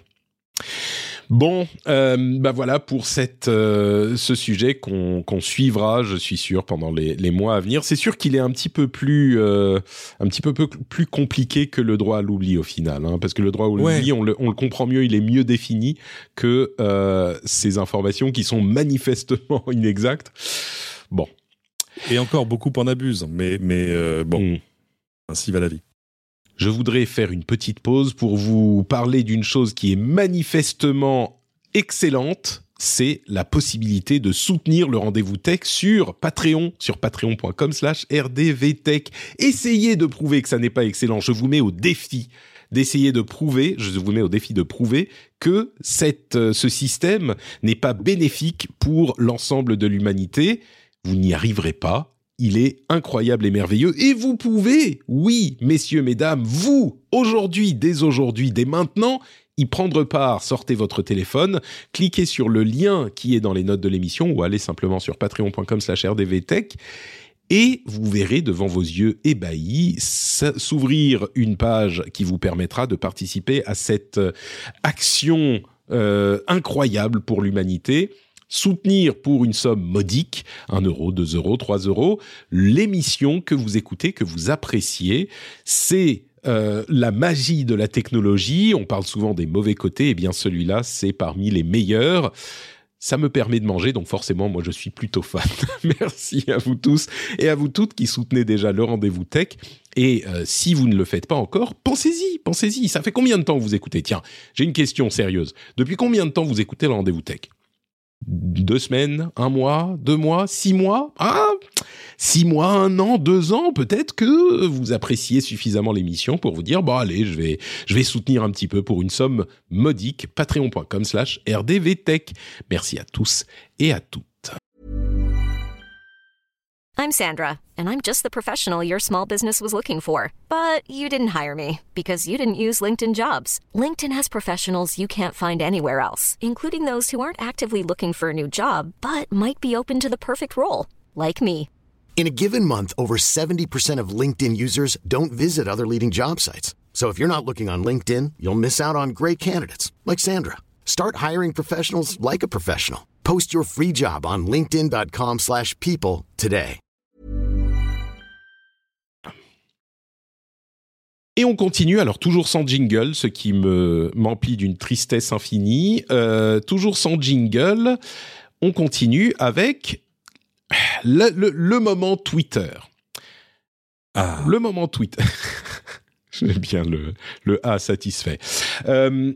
Bon, euh, bah voilà pour cette euh, ce sujet qu'on qu'on suivra, je suis sûr, pendant les les mois à venir. C'est sûr qu'il est un petit peu plus euh, un petit peu plus compliqué que le droit à l'oubli au final, hein, parce que le droit à l'oubli, ouais. on le on le comprend mieux, il est mieux défini que euh, ces informations qui sont manifestement inexactes. Bon. Et encore beaucoup en abusent, mais mais euh, bon, mmh. ainsi va la vie. Je voudrais faire une petite pause pour vous parler d'une chose qui est manifestement excellente, c'est la possibilité de soutenir le Rendez-vous Tech sur Patreon, sur patreon.com slash rdvtech. Essayez de prouver que ça n'est pas excellent. Je vous mets au défi d'essayer de prouver, je vous mets au défi de prouver que cette, euh, ce système n'est pas bénéfique pour l'ensemble de l'humanité. Vous n'y arriverez pas. Il est incroyable et merveilleux. Et vous pouvez, oui, messieurs, mesdames, vous, aujourd'hui, dès aujourd'hui, dès maintenant, y prendre part. Sortez votre téléphone, cliquez sur le lien qui est dans les notes de l'émission ou allez simplement sur patreon.com slash rdvtech et vous verrez devant vos yeux ébahis s'ouvrir une page qui vous permettra de participer à cette action euh, incroyable pour l'humanité. Soutenir pour une somme modique, un euro, deux euros, trois euros, l'émission que vous écoutez, que vous appréciez. C'est euh, la magie de la technologie. On parle souvent des mauvais côtés. Eh bien, celui-là, c'est parmi les meilleurs. Ça me permet de manger, donc forcément, moi, je suis plutôt fan. Merci à vous tous et à vous toutes qui soutenez déjà le Rendez-vous Tech. Et euh, si vous ne le faites pas encore, pensez-y, pensez-y. Ça fait combien de temps que vous écoutez ? Tiens, j'ai une question sérieuse. Depuis combien de temps vous écoutez le Rendez-vous Tech ? Deux semaines, un mois, deux mois, six mois, ah, six mois, un an, deux ans, peut-être que vous appréciez suffisamment l'émission pour vous dire, bon allez, je vais, je vais soutenir un petit peu pour une somme modique, patreon.com slash rdvtech. Merci à tous et à toutes. I'm Sandra, and I'm just the professional your small business was looking for. But you didn't hire me because you didn't use LinkedIn Jobs. LinkedIn has professionals you can't find anywhere else, including those who aren't actively looking for a new job, but might be open to the perfect role, like me. In a given month, over seventy percent of LinkedIn users don't visit other leading job sites. So if you're not looking on LinkedIn, you'll miss out on great candidates like Sandra. Start hiring professionals like a professional. Post your free job on linkedin.com slash people today. Et on continue, alors toujours sans jingle, ce qui me m'emplit d'une tristesse infinie. Euh, toujours sans jingle, on continue avec le, le, le moment Twitter. Ah. Le moment Twitter. J'aime bien le, le A satisfait. Euh,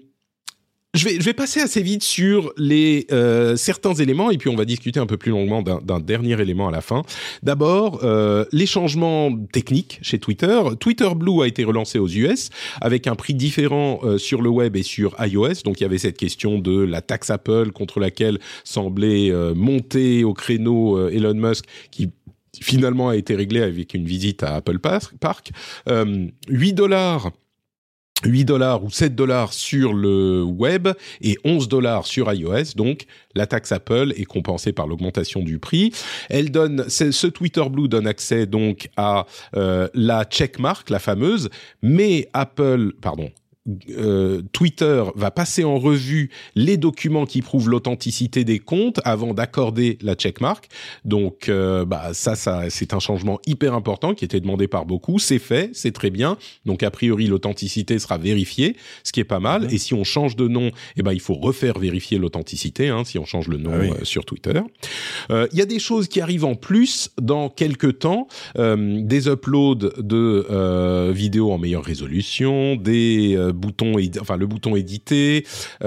Je vais, je vais passer assez vite sur les euh, certains éléments et puis on va discuter un peu plus longuement d'un, d'un dernier élément à la fin. D'abord, euh, les changements techniques chez Twitter. Twitter Blue a été relancé aux U S avec un prix différent euh, sur le web et sur iOS. Donc il y avait cette question de la taxe Apple contre laquelle semblait euh, monter au créneau euh, Elon Musk qui finalement a été réglée avec une visite à Apple Park. Euh, huit dollars huit dollars ou sept dollars sur le web et onze dollars sur iOS. Donc, la taxe Apple est compensée par l'augmentation du prix. Elle donne, ce Twitter Blue donne accès donc à euh, la checkmark, la fameuse, mais Apple, pardon, Euh, Twitter va passer en revue les documents qui prouvent l'authenticité des comptes avant d'accorder la checkmark. Donc, euh, bah ça, ça, c'est un changement hyper important qui était demandé par beaucoup. C'est fait, c'est très bien. Donc, a priori, l'authenticité sera vérifiée, ce qui est pas mal. Mmh. Et si on change de nom, eh ben, il faut refaire vérifier l'authenticité. Hein, si on change le nom ah oui. euh, sur Twitter. Il euh, y a des choses qui arrivent en plus dans quelques temps. Euh, des uploads de euh, vidéos en meilleure résolution, des euh, bouton, enfin le bouton édité,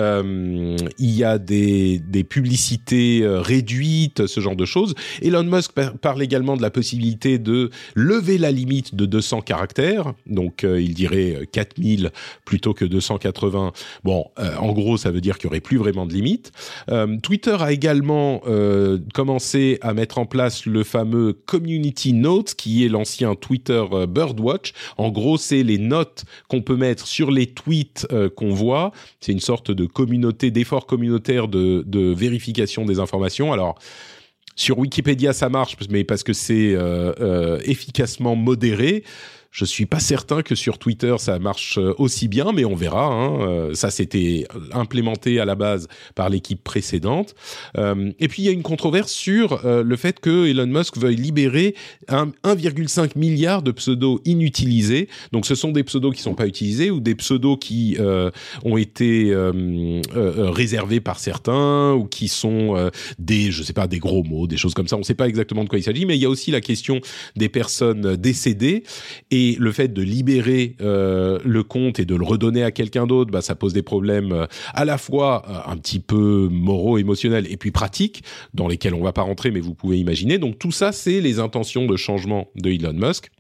euh, il y a des, des publicités euh, réduites, ce genre de choses. Elon Musk par- parle également de la possibilité de lever la limite de deux cents caractères, donc euh, il dirait quatre mille plutôt que deux cent quatre-vingts. Bon, euh, en gros, ça veut dire qu'il n'y aurait plus vraiment de limite. Euh, Twitter a également euh, commencé à mettre en place le fameux Community Notes, qui est l'ancien Twitter euh, Birdwatch. En gros, c'est les notes qu'on peut mettre sur les tweets euh, qu'on voit. C'est une sorte de communauté, d'effort communautaire de, de vérification des informations. Alors, sur Wikipédia, ça marche, mais parce que c'est euh, euh, efficacement modéré. Je suis pas certain que sur Twitter ça marche aussi bien, mais on verra. Hein. Ça, c'était implémenté à la base par l'équipe précédente. Euh, et puis il y a une controverse sur euh, le fait que Elon Musk veuille libérer un, un virgule cinq milliard de pseudos inutilisés. Donc, ce sont des pseudos qui sont pas utilisés ou des pseudos qui euh, ont été euh, euh, réservés par certains ou qui sont euh, des, je sais pas, des gros mots, des choses comme ça. On sait pas exactement de quoi il s'agit, mais il y a aussi la question des personnes décédées et Et le fait de libérer euh, le compte et de le redonner à quelqu'un d'autre, bah, ça pose des problèmes euh, à la fois euh, un petit peu moraux, émotionnels et puis pratiques, dans lesquels on va pas rentrer, mais vous pouvez imaginer. Donc tout ça, c'est les intentions de changement de Elon Musk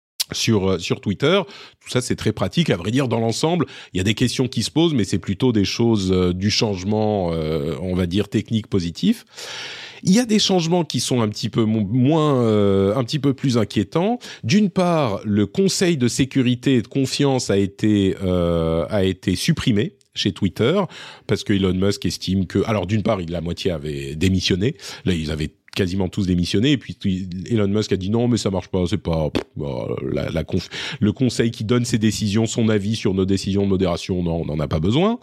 sur euh, sur Twitter. Tout ça, c'est très pratique. À vrai dire, dans l'ensemble, il y a des questions qui se posent, mais c'est plutôt des choses euh, du changement, euh, on va dire, technique positif. Il y a des changements qui sont un petit peu moins, euh, un petit peu plus inquiétants. D'une part, le Conseil de sécurité et de confiance a été euh, a été supprimé chez Twitter parce que Elon Musk estime que, alors d'une part, il, la moitié avait démissionné. Là, ils avaient quasiment tous démissionné et puis Elon Musk a dit non mais ça marche pas, c'est pas pff, bon, la, la conf, le conseil qui donne ses décisions, son avis sur nos décisions de modération, non, on n'en a pas besoin.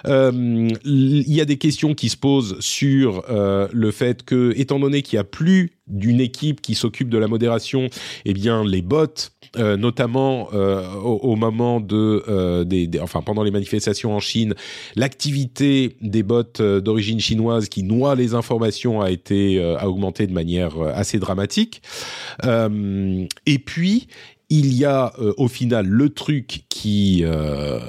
Euh, il y a des questions qui se posent sur euh, le fait que, étant donné qu'il y a plus d'une équipe qui s'occupe de la modération, eh bien les bots, euh, notamment euh, au, au moment de, euh, des, des, enfin pendant les manifestations en Chine, l'activité des bots euh, d'origine chinoise qui noient les informations a été euh, a augmenté de manière assez dramatique. Euh, et puis il y a euh, au final le truc qui euh,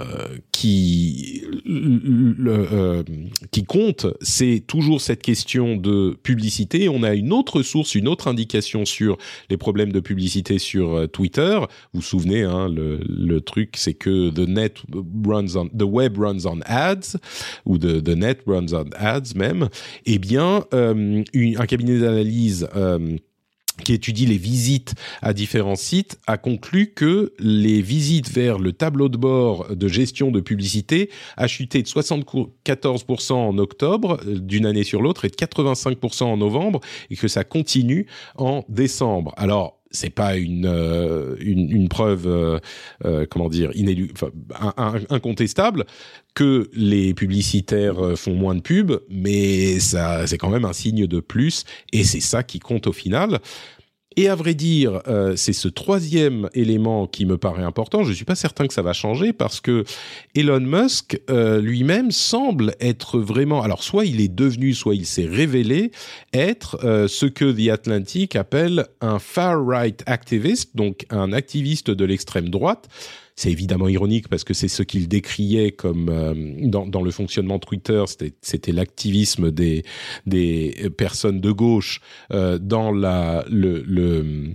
qui le, euh, qui compte, c'est toujours cette question de publicité. On a une autre source, une autre indication sur les problèmes de publicité sur euh, Twitter. Vous vous souvenez, hein, le, le truc, c'est que the net runs on the web runs on ads ou the, the net runs on ads même. Eh bien, euh, une, un cabinet d'analyse euh, qui étudie les visites à différents sites, a conclu que les visites vers le tableau de bord de gestion de publicité a chuté de soixante-quatorze pour cent en octobre d'une année sur l'autre et de quatre-vingt-cinq pour cent en novembre, et que ça continue en décembre. Alors, c'est pas une euh, une, une preuve euh, euh, comment dire inélu- enfin, un, un, incontestable que les publicitaires font moins de pubs, mais ça c'est quand même un signe de plus, et c'est ça qui compte au final. Et à vrai dire, euh, c'est ce troisième élément qui me paraît important. Je suis pas certain que ça va changer, parce que Elon Musk euh, lui-même semble être vraiment... Alors, soit il est devenu, soit il s'est révélé être euh, ce que The Atlantic appelle un far-right activist, donc un activiste de l'extrême droite. C'est évidemment ironique, parce que c'est ce qu'il décriait comme euh, dans, dans le fonctionnement de Twitter, c'était, c'était l'activisme des, des personnes de gauche euh, dans la, le, le,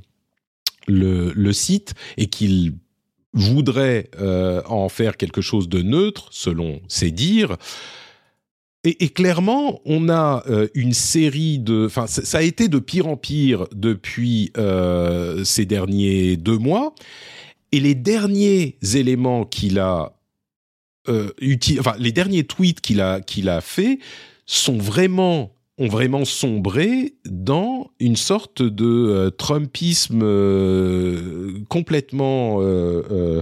le, le site, et qu'il voudrait euh, en faire quelque chose de neutre, selon ses dires. Et, et clairement, on a euh, une série de... Enfin, ça, ça a été de pire en pire depuis euh, ces derniers deux mois. Et les derniers éléments qu'il a, euh, uti- enfin les derniers tweets qu'il a qu'il a fait sont vraiment ont vraiment sombré dans une sorte de euh, Trumpisme euh, complètement euh, euh,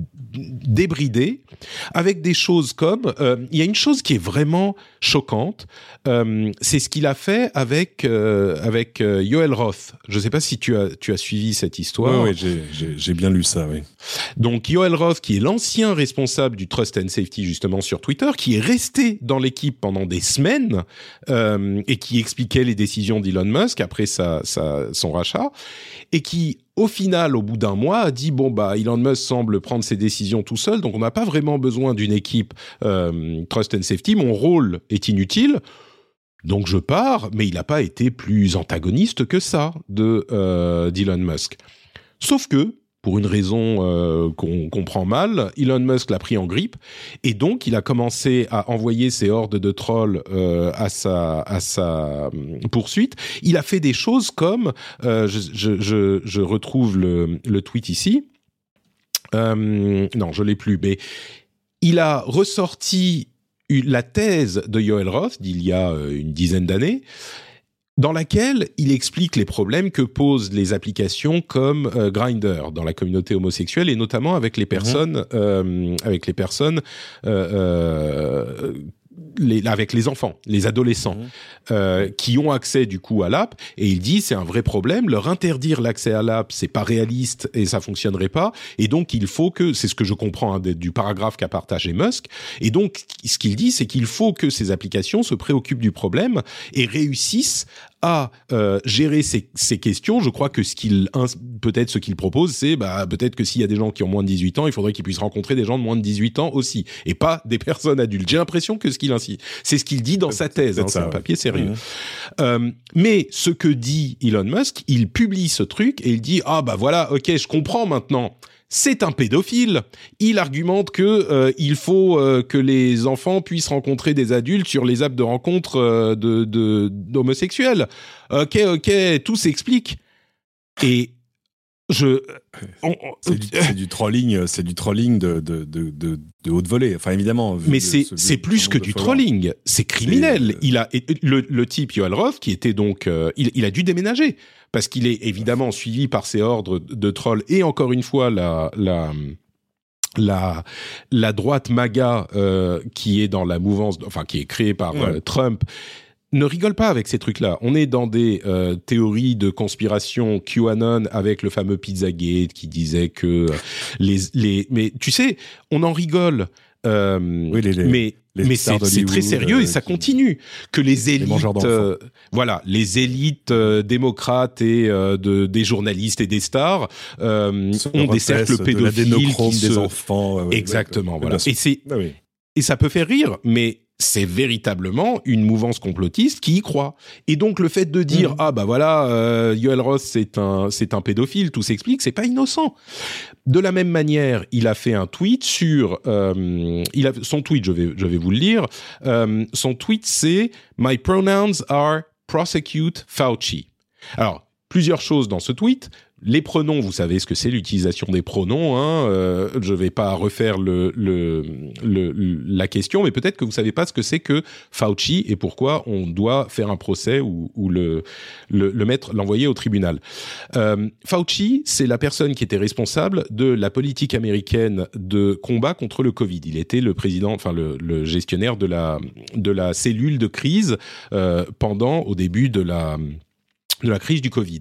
débridé, avec des choses comme euh, il y a une chose qui est vraiment choquante, euh, c'est ce qu'il a fait avec euh, avec euh, Yoel Roth. Je ne sais pas si tu as tu as suivi cette histoire. Oui, oui, j'ai, j'ai, j'ai bien lu ça, oui. Donc Yoel Roth, qui est l'ancien responsable du Trust and Safety justement sur Twitter, qui est resté dans l'équipe pendant des semaines euh, et qui expliquait les décisions d'Elon Musk après sa, sa, son rachat, et qui, au final, au bout d'un mois, a dit « Bon, bah, Elon Musk semble prendre ses décisions tout seul, donc on n'a pas vraiment besoin d'une équipe euh, Trust and Safety, mon rôle est inutile, donc je pars », mais il n'a pas été plus antagoniste que ça de, euh, d'Elon Musk. Sauf que, pour une raison euh, qu'on comprend mal, Elon Musk l'a pris en grippe, et donc il a commencé à envoyer ses hordes de trolls euh, à sa à sa poursuite. Il a fait des choses comme, euh, je, je, je, je retrouve le, le tweet ici. Euh, non, je l'ai plus, mais il a ressorti la thèse de Yoel Roth d'il y a une dizaine d'années, dans laquelle il explique les problèmes que posent les applications comme euh, Grindr dans la communauté homosexuelle, et notamment avec les personnes, mmh. euh, avec les personnes, euh, euh, les, avec les enfants, les adolescents, mmh. euh, qui ont accès du coup à l'app. Et il dit c'est un vrai problème. Leur interdire l'accès à l'app, c'est pas réaliste et ça fonctionnerait pas. Et donc il faut que, c'est ce que je comprends hein, du paragraphe qu'a partagé Musk. Et donc ce qu'il dit, c'est qu'il faut que ces applications se préoccupent du problème et réussissent à euh, gérer ces, ces questions. Je crois que ce qu'il peut-être ce qu'il propose, c'est bah peut-être que s'il y a des gens qui ont moins de dix-huit ans, il faudrait qu'ils puissent rencontrer des gens de moins de dix-huit ans aussi, et pas des personnes adultes. J'ai l'impression que ce qu'il ainsi, c'est ce qu'il dit dans sa thèse. Hein, c'est un papier sérieux. Mmh. Euh, mais ce que dit Elon Musk, il publie ce truc et il dit ah bah voilà, ok, je comprends maintenant. C'est un pédophile. Il argumente que euh, il faut euh, que les enfants puissent rencontrer des adultes sur les apps de rencontre euh, de, de d'homosexuels. Ok, ok, tout s'explique. Et je, on, on, c'est, du, c'est du trolling, c'est du trolling de de de de, de haute volée. Enfin évidemment. Mais c'est ce, c'est plus que du trolling. C'est criminel. C'est... Il a le le type Yoel Roth qui était donc euh, il il a dû déménager. Parce qu'il est évidemment suivi par ces ordres de trolls, et encore une fois la la la la droite MAGA euh, qui est dans la mouvance, enfin qui est créée par ouais. euh, Trump, ne rigole pas avec ces trucs-là. On est dans des euh, théories de conspiration QAnon avec le fameux Pizzagate qui disait que les les mais tu sais, on en rigole. Euh, oui, les, les, mais les mais c'est, c'est très sérieux euh, et ça qui, continue. Que les élites, les euh, voilà, les élites euh, démocrates et euh, de, des journalistes et des stars euh, ont des cercles pédophiles qui se... des enfants. Euh, exactement, voilà. Et c'est ah oui. et ça peut faire rire, mais c'est véritablement une mouvance complotiste qui y croit. Et donc le fait de dire mmh. ah bah voilà, euh, Yoel Roth c'est un c'est un pédophile, tout s'explique, c'est pas innocent. De la même manière, il a fait un tweet sur euh, il a son tweet, je vais je vais vous le lire. Euh, son tweet c'est My pronouns are prosecute Fauci. Alors plusieurs choses dans ce tweet. Les pronoms, vous savez ce que c'est l'utilisation des pronoms. Hein, euh, je ne vais pas refaire le, le, le, la question, mais peut-être que vous ne savez pas ce que c'est que Fauci et pourquoi on doit faire un procès ou, ou le, le, le mettre, l'envoyer au tribunal. Euh, Fauci, c'est la personne qui était responsable de la politique américaine de combat contre le Covid. Il était le président, enfin le, le gestionnaire de la, de la cellule de crise euh, pendant, au début de la, de la crise du Covid.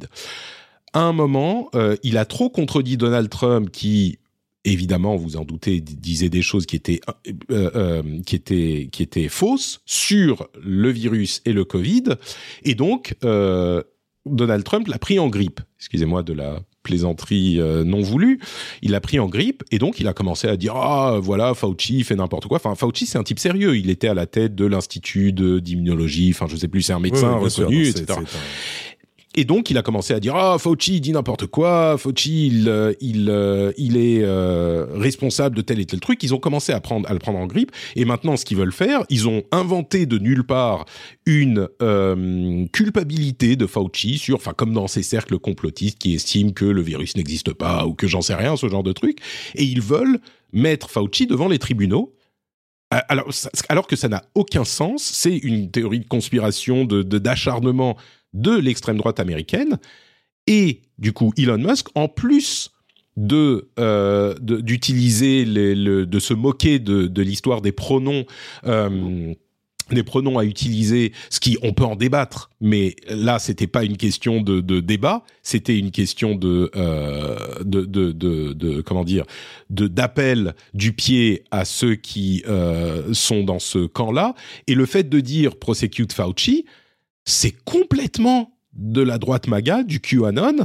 À un moment, euh, il a trop contredit Donald Trump qui, évidemment, vous en doutez, disait des choses qui étaient, euh, euh, qui étaient, qui étaient fausses sur le virus et le Covid. Et donc, euh, Donald Trump l'a pris en grippe. Excusez-moi de la plaisanterie euh, non voulue. Il l'a pris en grippe et donc il a commencé à dire « Ah, voilà, Fauci fait n'importe quoi ». Enfin, Fauci, c'est un type sérieux. Il était à la tête de l'Institut de, d'immunologie. Enfin, je sais plus, c'est un médecin oui, oui, reconnu, sûr, et cetera. C'est, c'est un... Et donc, il a commencé à dire « Ah, Fauci dit n'importe quoi, Fauci, il, euh, il, euh, il est euh, responsable de tel et tel truc. » Ils ont commencé à, prendre, à le prendre en grippe. Et maintenant, ce qu'ils veulent faire, ils ont inventé de nulle part une euh, culpabilité de Fauci sur, enfin, comme dans ces cercles complotistes qui estiment que le virus n'existe pas ou que j'en sais rien, ce genre de truc. Et ils veulent mettre Fauci devant les tribunaux. Alors, alors que ça n'a aucun sens. C'est une théorie de conspiration, de, de, d'acharnement de l'extrême droite américaine, et du coup Elon Musk, en plus de, euh, de d'utiliser les, le, de se moquer de, de l'histoire des pronoms, euh, des pronoms à utiliser, ce qui on peut en débattre, mais là c'était pas une question de, de débat, c'était une question de, euh, de, de, de, de comment dire, de d'appel du pied à ceux qui euh, sont dans ce camp-là, et le fait de dire prosecute Fauci, c'est complètement de la droite MAGA, du QAnon,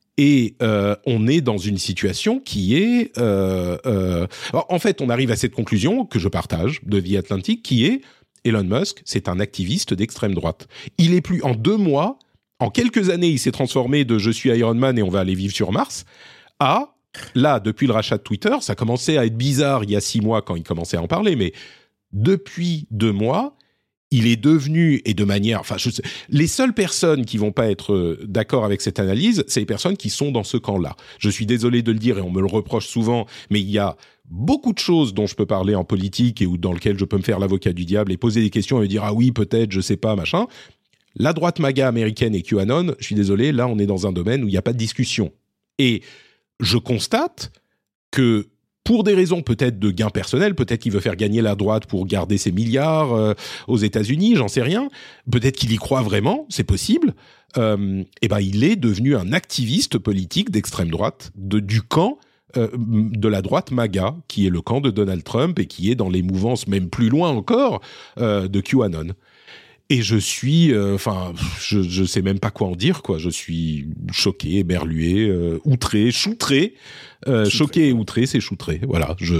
et euh, on est dans une situation qui est... Euh, euh, en fait, on arrive à cette conclusion, que je partage, de The Atlantic, qui est Elon Musk, c'est un activiste d'extrême droite. Il est plus, en deux mois, en quelques années, il s'est transformé de « je suis Iron Man et on va aller vivre sur Mars » à, là, depuis le rachat de Twitter, ça commençait à être bizarre il y a six mois quand il commençait à en parler, mais depuis deux mois... il est devenu, et de manière... Enfin, je sais, les seules personnes qui vont pas être d'accord avec cette analyse, c'est les personnes qui sont dans ce camp-là. Je suis désolé de le dire, et on me le reproche souvent, mais il y a beaucoup de choses dont je peux parler en politique et ou dans lesquelles je peux me faire l'avocat du diable et poser des questions et me dire « Ah oui, peut-être, je sais pas, machin ». La droite MAGA américaine et QAnon, je suis désolé, là, on est dans un domaine où il n'y a pas de discussion. Et je constate que... pour des raisons peut-être de gain personnel, peut-être qu'il veut faire gagner la droite pour garder ses milliards euh, aux États-Unis, j'en sais rien. Peut-être qu'il y croit vraiment, c'est possible. Euh, et ben, il est devenu un activiste politique d'extrême droite, de, du camp euh, de la droite MAGA, qui est le camp de Donald Trump et qui est dans les mouvances même plus loin encore euh, de QAnon. Et je suis, enfin, euh, je je sais même pas quoi en dire, quoi. Je suis choqué, éberlué, euh, outré, choutré. Euh, choqué et outré, c'est choutré. Voilà. Je.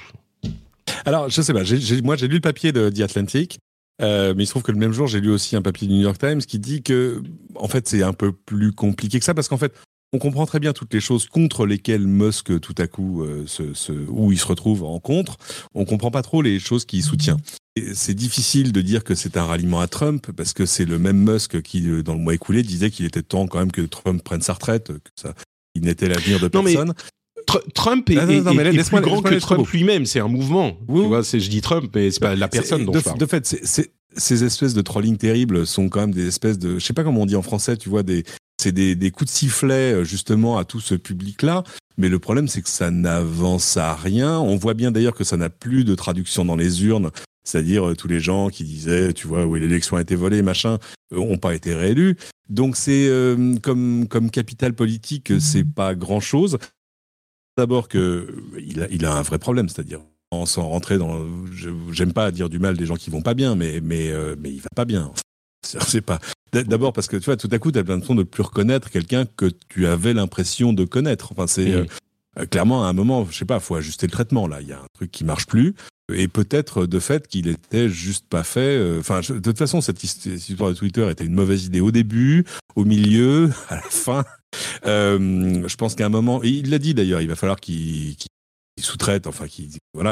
Alors, je sais pas. J'ai, j'ai, moi, j'ai lu le papier de The Atlantic, euh, mais il se trouve que le même jour, j'ai lu aussi un papier du New York Times qui dit que, en fait, c'est un peu plus compliqué que ça, parce qu'en fait, on comprend très bien toutes les choses contre lesquelles Musk, tout à coup, euh, se, se, où il se retrouve en contre. On comprend pas trop les choses qu'il soutient. Et c'est difficile de dire que c'est un ralliement à Trump, parce que c'est le même Musk qui, dans le mois écoulé, disait qu'il était temps quand même que Trump prenne sa retraite, que ça, il n'était l'avenir de non, personne. Tr- Trump est, non, non, non, est, mais là, est plus grand que Trump lui-même. C'est un mouvement. Oui, tu vois, c'est, je dis Trump, mais c'est pas la personne c'est, dont de, je parle. De fait, c'est, c'est, ces espèces de trolling terribles sont quand même des espèces de, je sais pas comment on dit en français, tu vois, des, c'est des, des coups de sifflet justement à tout ce public-là. Mais le problème, c'est que ça n'avance à rien. On voit bien d'ailleurs que ça n'a plus de traduction dans les urnes. C'est-à-dire euh, tous les gens qui disaient, tu vois, oui, l'élection a été volée, machin, euh, ont pas été réélus. Donc c'est euh, comme comme capital politique, c'est pas grand-chose. D'abord que il a, il a un vrai problème, c'est-à-dire sans rentrer dans, je, j'aime pas dire du mal des gens qui vont pas bien, mais mais euh, mais il va pas bien. C'est, c'est pas. D'abord parce que tu vois, tout à coup, t'as l'impression de plus reconnaître quelqu'un que tu avais l'impression de connaître. Enfin, c'est mmh. euh, clairement à un moment, je sais pas, faut ajuster le traitement là. Il y a un truc qui marche plus. Et peut-être de fait qu'il était juste pas fait. Enfin, euh, de toute façon, cette histoire de Twitter était une mauvaise idée au début, au milieu, à la fin. Euh, je pense qu'à un moment, et il l'a dit d'ailleurs, il va falloir qu'il, qu'il sous-traite, enfin, qu'il voilà, qu'il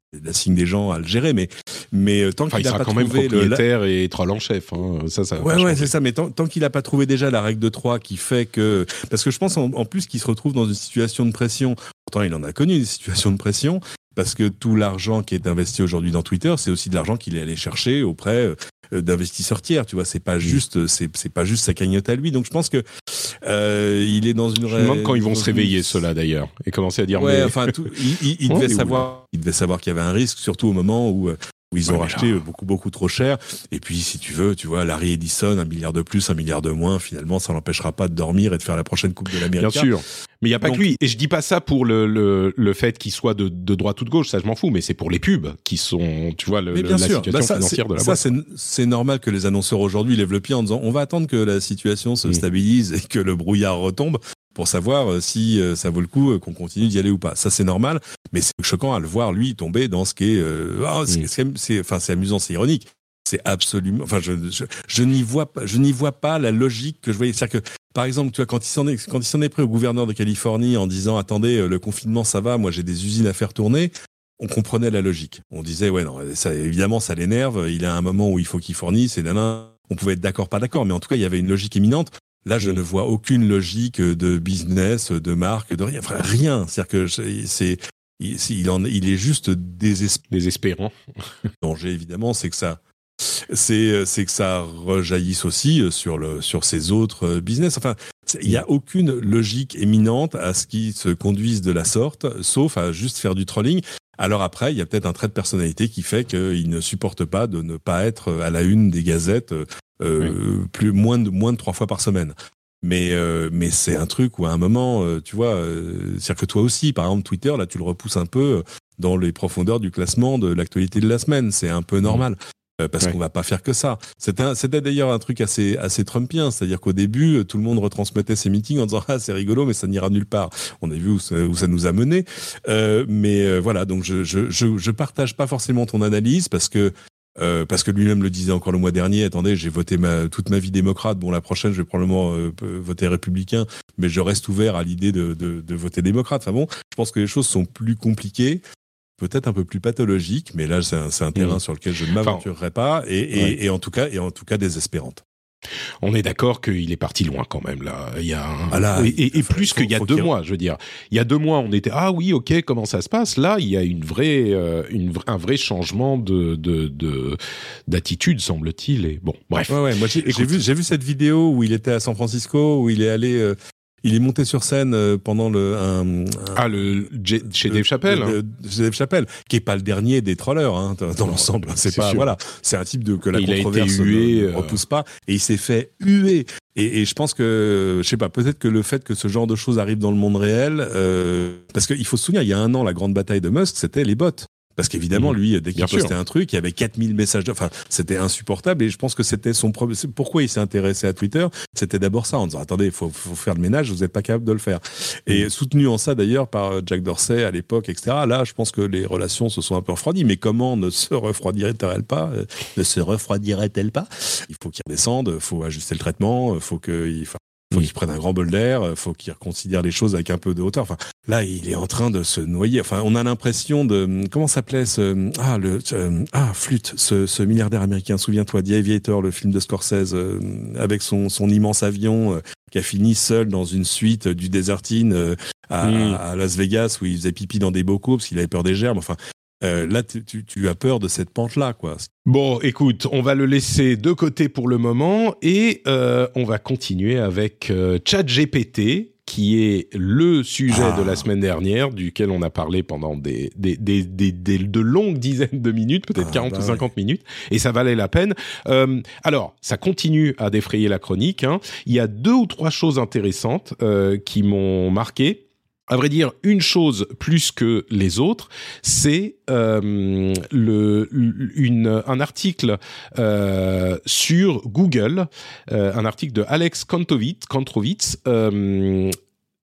la signe des gens à le gérer, mais mais tant enfin, qu'il il n'a sera pas quand même trouvé propriétaire le... et troll en chef. Hein. Ça, ça. Ouais, ouais, c'est ça. Mais tant, tant qu'il n'a pas trouvé déjà la règle de trois qui fait que, parce que je pense en, en plus qu'il se retrouve dans une situation de pression. Pourtant, il en a connu des situations de pression. Parce que tout l'argent qui est investi aujourd'hui dans Twitter, c'est aussi de l'argent qu'il est allé chercher auprès euh, d'investisseurs tiers. Tu vois, c'est pas juste, c'est, c'est pas juste sa cagnotte à lui. Donc je pense que euh, il est dans une. Je me demande quand ils vont se réveiller, une... ceux-là d'ailleurs, et commencer à dire. Ouais, mais... enfin, tout, il, il, il devait oh, savoir, il devait savoir qu'il y avait un risque, surtout au moment où. où ils ont ouais, racheté là... beaucoup, beaucoup trop cher. Et puis, si tu veux, tu vois, Larry Ellison, un milliard de plus, un milliard de moins, finalement, ça l'empêchera pas de dormir et de faire la prochaine Coupe de l'Amérique. Bien sûr. Mais il n'y a pas Donc... que lui. Et je dis pas ça pour le, le, le fait qu'il soit de, de droite ou de gauche, ça je m'en fous, mais c'est pour les pubs qui sont, tu vois, le, le, la sûr. situation bah ça, financière de la ça, boîte. Ça, c'est, c'est normal que les annonceurs aujourd'hui lèvent le pied en disant, on va attendre que la situation se mmh. stabilise et que le brouillard retombe pour savoir si euh, ça vaut le coup euh, qu'on continue d'y aller ou pas. Ça, c'est normal, mais c'est choquant à le voir, lui, tomber dans ce qui est... Euh, oh, c'est, mmh. c'est, c'est, enfin, c'est amusant, c'est ironique. C'est absolument... Enfin, je, je, je, n'y vois pas, je n'y vois pas la logique que je voyais. C'est-à-dire que, par exemple, tu vois, quand il s'en est, quand il s'en est pris au gouverneur de Californie en disant « Attendez, le confinement, ça va, moi, j'ai des usines à faire tourner », on comprenait la logique. On disait « Ouais, non, ça, évidemment, ça l'énerve, il a un moment où il faut qu'il fournisse, et nanana. » On pouvait être d'accord, pas d'accord, mais en tout cas, il y avait une logique éminente. Là, je ne vois aucune logique de business, de marque, de rien. Enfin, rien. C'est-à-dire que c'est, il, il, en, il est juste désespérant. Désespérant. Le danger, évidemment, c'est que ça, c'est, c'est que ça rejaillisse aussi sur le, sur ses autres business. Enfin, il n'y a aucune logique éminente à ce qui se conduise de la sorte, sauf à juste faire du trolling. Alors après, il y a peut-être un trait de personnalité qui fait qu'il ne supporte pas de ne pas être à la une des gazettes. Euh, oui. plus moins de moins de trois fois par semaine. Mais euh, mais c'est un truc où à un moment, euh, tu vois, euh, c'est-à-dire que toi aussi, par exemple Twitter, là, tu le repousses un peu dans les profondeurs du classement de l'actualité de la semaine. C'est un peu normal. Euh, parce ouais. qu'on va pas faire que ça. C'était, un, c'était d'ailleurs un truc assez, assez trumpien, c'est-à-dire qu'au début, tout le monde retransmettait ses meetings en disant ah c'est rigolo, mais ça n'ira nulle part. On a vu où ça, où ça nous a mené. Euh, mais euh, voilà, donc je, je, je, je partage pas forcément ton analyse parce que. Euh, parce que lui-même le disait encore le mois dernier, attendez, j'ai voté ma, toute ma vie démocrate, bon la prochaine je vais probablement euh, voter républicain, mais je reste ouvert à l'idée de, de, de voter démocrate. Enfin bon, je pense que les choses sont plus compliquées, peut-être un peu plus pathologiques, mais là c'est un, c'est un terrain mmh. sur lequel je ne m'aventurerai pas, et, et, ouais. et, en tout cas, et en tout cas désespérante. On est d'accord qu'il est parti loin quand même là. Il y a un... ah là, et, et, et plus faut, qu'il y a deux qu'il... mois, je veux dire. Il y a deux mois, on était ah oui, ok, comment ça se passe? Là, il y a une vraie, euh, une un vrai changement de, de, de d'attitude, semble-t-il. Et bon, bref. Ouais, ouais. Moi, j'ai, j'ai vu, j'ai vu cette vidéo où il était à San Francisco, où il est allé. Euh... Il est monté sur scène pendant le un, un, ah le J- chez le, Dave Chappelle, le, hein. le, chez Dave Chappelle, qui est pas le dernier des trollers hein, dans non, l'ensemble. C'est, c'est pas sûr. Voilà, c'est un type de que la il controverse a été hué, ne, ne euh... repousse pas et il s'est fait huer. Et, et je pense que je sais pas, peut-être que le fait que ce genre de choses arrive dans le monde réel, euh, parce qu'il faut se souvenir, il y a un an, la grande bataille de Musk, c'était les bots. Parce qu'évidemment, lui, dès qu'il Bien postait sûr. un truc, il y avait quatre mille messages. De... Enfin, c'était insupportable. Et je pense que c'était son problème. Pourquoi il s'est intéressé à Twitter? C'était d'abord ça, en disant attendez, il faut, faut faire le ménage. Vous n'êtes pas capable de le faire. Et mmh. soutenu en ça d'ailleurs par Jack Dorsey à l'époque, et cetera. Là, je pense que les relations se sont un peu refroidies. Mais comment ne se refroidirait-elle pas euh, Ne se refroidirait-elle pas Il faut qu'il redescende. Il faut ajuster le traitement. Il faut qu'il. Enfin, faut qu'il prenne un grand bol d'air, faut qu'il reconsidère les choses avec un peu de hauteur. Enfin, là, il est en train de se noyer. Enfin, on a l'impression de comment s'appelait ce ah le euh, ah flûte ce, ce milliardaire américain. Souviens-toi, The Aviator, le film de Scorsese, euh, avec son son immense avion euh, qui a fini seul dans une suite du Desertine euh, à, mmh. à Las Vegas où il faisait pipi dans des bocaux parce qu'il avait peur des germes. Enfin. Euh, là, tu, tu, tu as peur de cette pente-là, quoi. Bon, écoute, on va le laisser de côté pour le moment et euh, on va continuer avec euh, ChatGPT, qui est le sujet ah. de la semaine dernière, duquel on a parlé pendant des, des, des, des, des de longues dizaines de minutes, peut-être ah, quarante bah ou cinquante ouais. minutes, et ça valait la peine. Euh, alors, ça continue à défrayer la chronique, hein. Il y a deux ou trois choses intéressantes euh, qui m'ont marqué. À vrai dire, une chose plus que les autres, c'est euh, le, une, un article euh, sur Google, euh, un article de Alex Kantrowitz, Kantrowitz euh,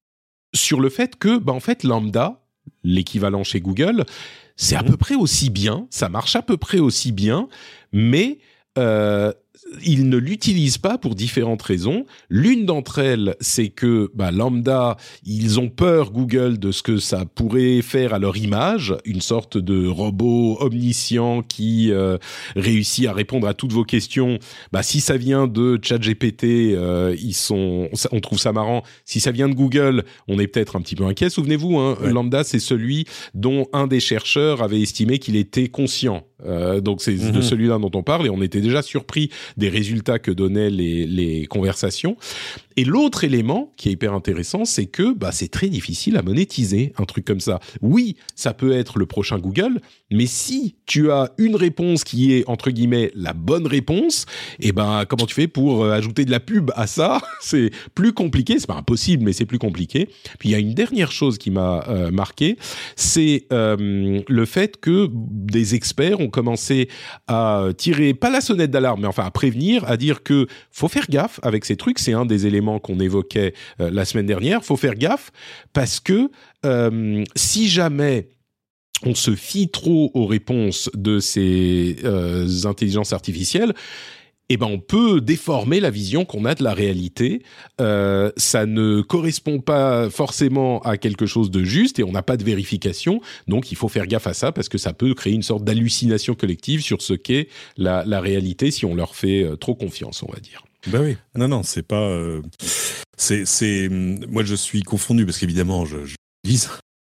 sur le fait que, bah, en fait, Lambda, l'équivalent chez Google, c'est à peu près aussi bien, ça marche à peu près aussi bien, mais euh, ils ne l'utilisent pas pour différentes raisons. L'une d'entre elles, c'est que bah, Lambda, ils ont peur, Google, de ce que ça pourrait faire à leur image, une sorte de robot omniscient qui euh, réussit à répondre à toutes vos questions. Bah, si ça vient de ChatGPT, euh, ils sont, on trouve ça marrant. Si ça vient de Google, on est peut-être un petit peu inquiet. Souvenez-vous, hein, ouais. Lambda, c'est celui dont un des chercheurs avait estimé qu'il était conscient. Euh, donc c'est mm-hmm. de celui-là dont on parle, et on était déjà surpris des résultats que donnaient les, les conversations. Et l'autre élément qui est hyper intéressant, c'est que bah, c'est très difficile à monétiser un truc comme ça. Oui, ça peut être le prochain Google, mais si tu as une réponse qui est, entre guillemets, la bonne réponse, et ben comment tu fais pour euh, ajouter de la pub à ça ? C'est plus compliqué, c'est pas impossible, mais c'est plus compliqué. Puis il y a une dernière chose qui m'a euh, marqué, c'est euh, le fait que des experts ont commencé à tirer, pas la sonnette d'alarme, mais enfin à prévenir, à dire que faut faire gaffe avec ces trucs, c'est un des éléments qu'on évoquait euh, la semaine dernière, faut faire gaffe parce que euh, si jamais on se fie trop aux réponses de ces euh, intelligences artificielles, eh ben on peut déformer la vision qu'on a de la réalité. Euh, ça ne correspond pas forcément à quelque chose de juste et on n'a pas de vérification. Donc il faut faire gaffe à ça parce que ça peut créer une sorte d'hallucination collective sur ce qu'est la, la réalité si on leur fait euh, trop confiance, on va dire. Ben oui, non, non, c'est pas... Euh, c'est, c'est... Moi, je suis confondu, parce qu'évidemment, je, je l'utilise.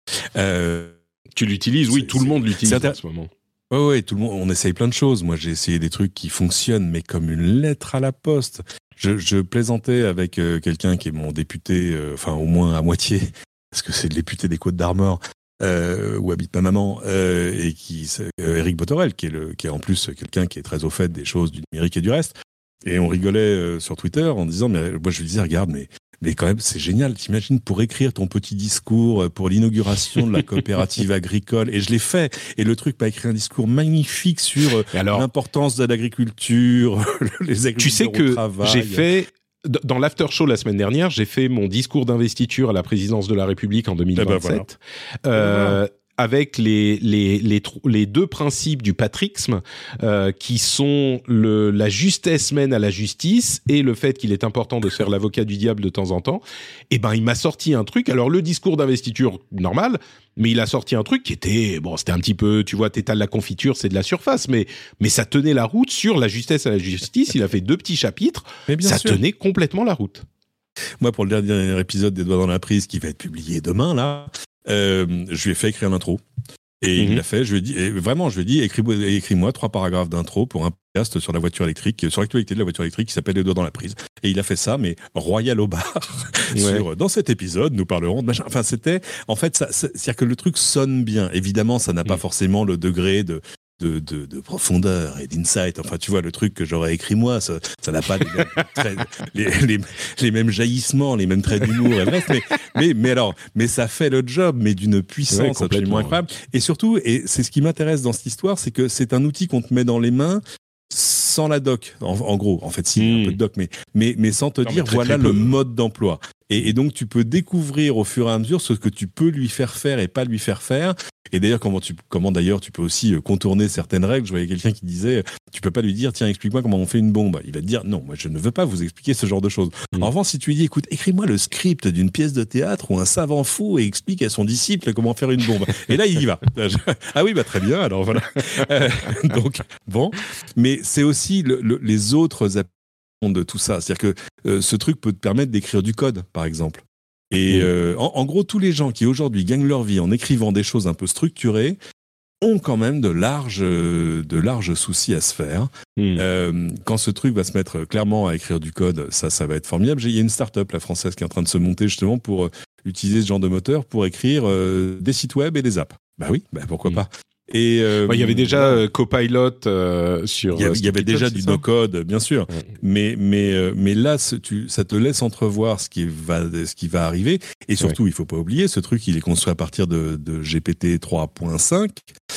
Euh, tu l'utilises, oui, tout le monde l'utilise inter... en ce moment. Oui, ouais, tout le monde, on essaye plein de choses. Moi, j'ai essayé des trucs qui fonctionnent, mais comme une lettre à la poste. Je, je plaisantais avec euh, quelqu'un qui est mon député, euh, enfin, au moins à moitié, parce que c'est le député des Côtes-d'Armor, Euh, où habite ma maman, euh, et qui, c'est, euh, Éric Botorel, qui est, le, qui est en plus quelqu'un qui est très au fait des choses du numérique et du reste. Et on rigolait euh, sur Twitter en disant, mais moi je lui disais, regarde, mais, mais quand même c'est génial, t'imagines pour écrire ton petit discours pour l'inauguration de la coopérative agricole, et je l'ai fait, et le truc m'a écrit un discours magnifique sur euh, alors, l'importance de l'agriculture, les agriculteurs tu sais que au travail. J'ai fait... Dans l'after show la semaine dernière, j'ai fait mon discours d'investiture à la présidence de la République en deux mille vingt-sept. Eh ben voilà. euh, voilà. Avec les, les, les, les deux principes du patrixme, euh, qui sont le, la justesse mène à la justice et le fait qu'il est important de se faire l'avocat du diable de temps en temps. Et ben, il m'a sorti un truc. Alors, le discours d'investiture, normal, mais il a sorti un truc qui était, bon, c'était un petit peu, tu vois, t'étales la confiture, c'est de la surface, mais, mais ça tenait la route sur la justesse à la justice. Il a fait deux petits chapitres. Mais bien ça sûr. Tenait complètement la route. Moi, pour le dernier épisode des Doigts dans la prise, qui va être publié demain, là, Euh, je lui ai fait écrire l'intro et mm-hmm. il l'a fait. Je lui ai dit, et vraiment, je lui ai dit, écris, écris-moi trois paragraphes d'intro pour un podcast sur la voiture électrique, sur l'actualité de la voiture électrique qui s'appelle Les Doigts dans la prise. Et il a fait ça, mais royal au bar. Ouais. Sur, dans cet épisode, nous parlerons de machin. Enfin, c'était, en fait, ça, c'est-à-dire que le truc sonne bien. Évidemment, ça n'a mm. pas forcément le degré de De, de, de profondeur et d'insight. Enfin, tu vois, le truc que j'aurais écrit moi, ça, ça n'a pas les mêmes, traits, les, les, les mêmes jaillissements, les mêmes traits d'humour, et bref, mais, mais, mais alors, mais ça fait le job, mais d'une puissance ouais, absolument incroyable. Et surtout, et c'est ce qui m'intéresse dans cette histoire, c'est que c'est un outil qu'on te met dans les mains sans la doc, en, en gros, en fait, si, mmh. un peu de doc, mais, mais, mais sans te non, dire, très, voilà très le mode d'emploi. Et, et donc, tu peux découvrir au fur et à mesure ce que tu peux lui faire faire et pas lui faire faire. Et d'ailleurs, comment, tu, comment d'ailleurs tu peux aussi contourner certaines règles. Je voyais quelqu'un qui disait, tu peux pas lui dire, tiens, explique-moi comment on fait une bombe. Il va te dire, non, moi, je ne veux pas vous expliquer ce genre de choses. Mmh. En revanche, si tu lui dis, écoute, écris-moi le script d'une pièce de théâtre où un savant fou explique à son disciple comment faire une bombe. Et là, il y va. Ah oui, bah très bien. Alors voilà. Euh, donc, bon. Mais c'est aussi le, le, les autres de tout ça. C'est-à-dire que euh, ce truc peut te permettre d'écrire du code, par exemple. Et mmh. euh, en, en gros, tous les gens qui aujourd'hui gagnent leur vie en écrivant des choses un peu structurées ont quand même de larges, de larges soucis à se faire. Mmh. Euh, quand ce truc va se mettre clairement à écrire du code, ça, ça va être formidable. Il y a une start-up, la française, qui est en train de se monter justement pour euh, utiliser ce genre de moteur pour écrire euh, des sites web et des apps. Bah oui, bah pourquoi mmh. pas. Et euh, ouais, il y avait déjà euh, Copilot euh, sur. Il y avait, il y avait déjà du no-code, bien sûr. Ouais. Mais mais euh, mais là, tu, ça te laisse entrevoir ce qui va ce qui va arriver. Et surtout, ouais. il faut pas oublier, ce truc, il est construit à partir de, de G P T trois point cinq.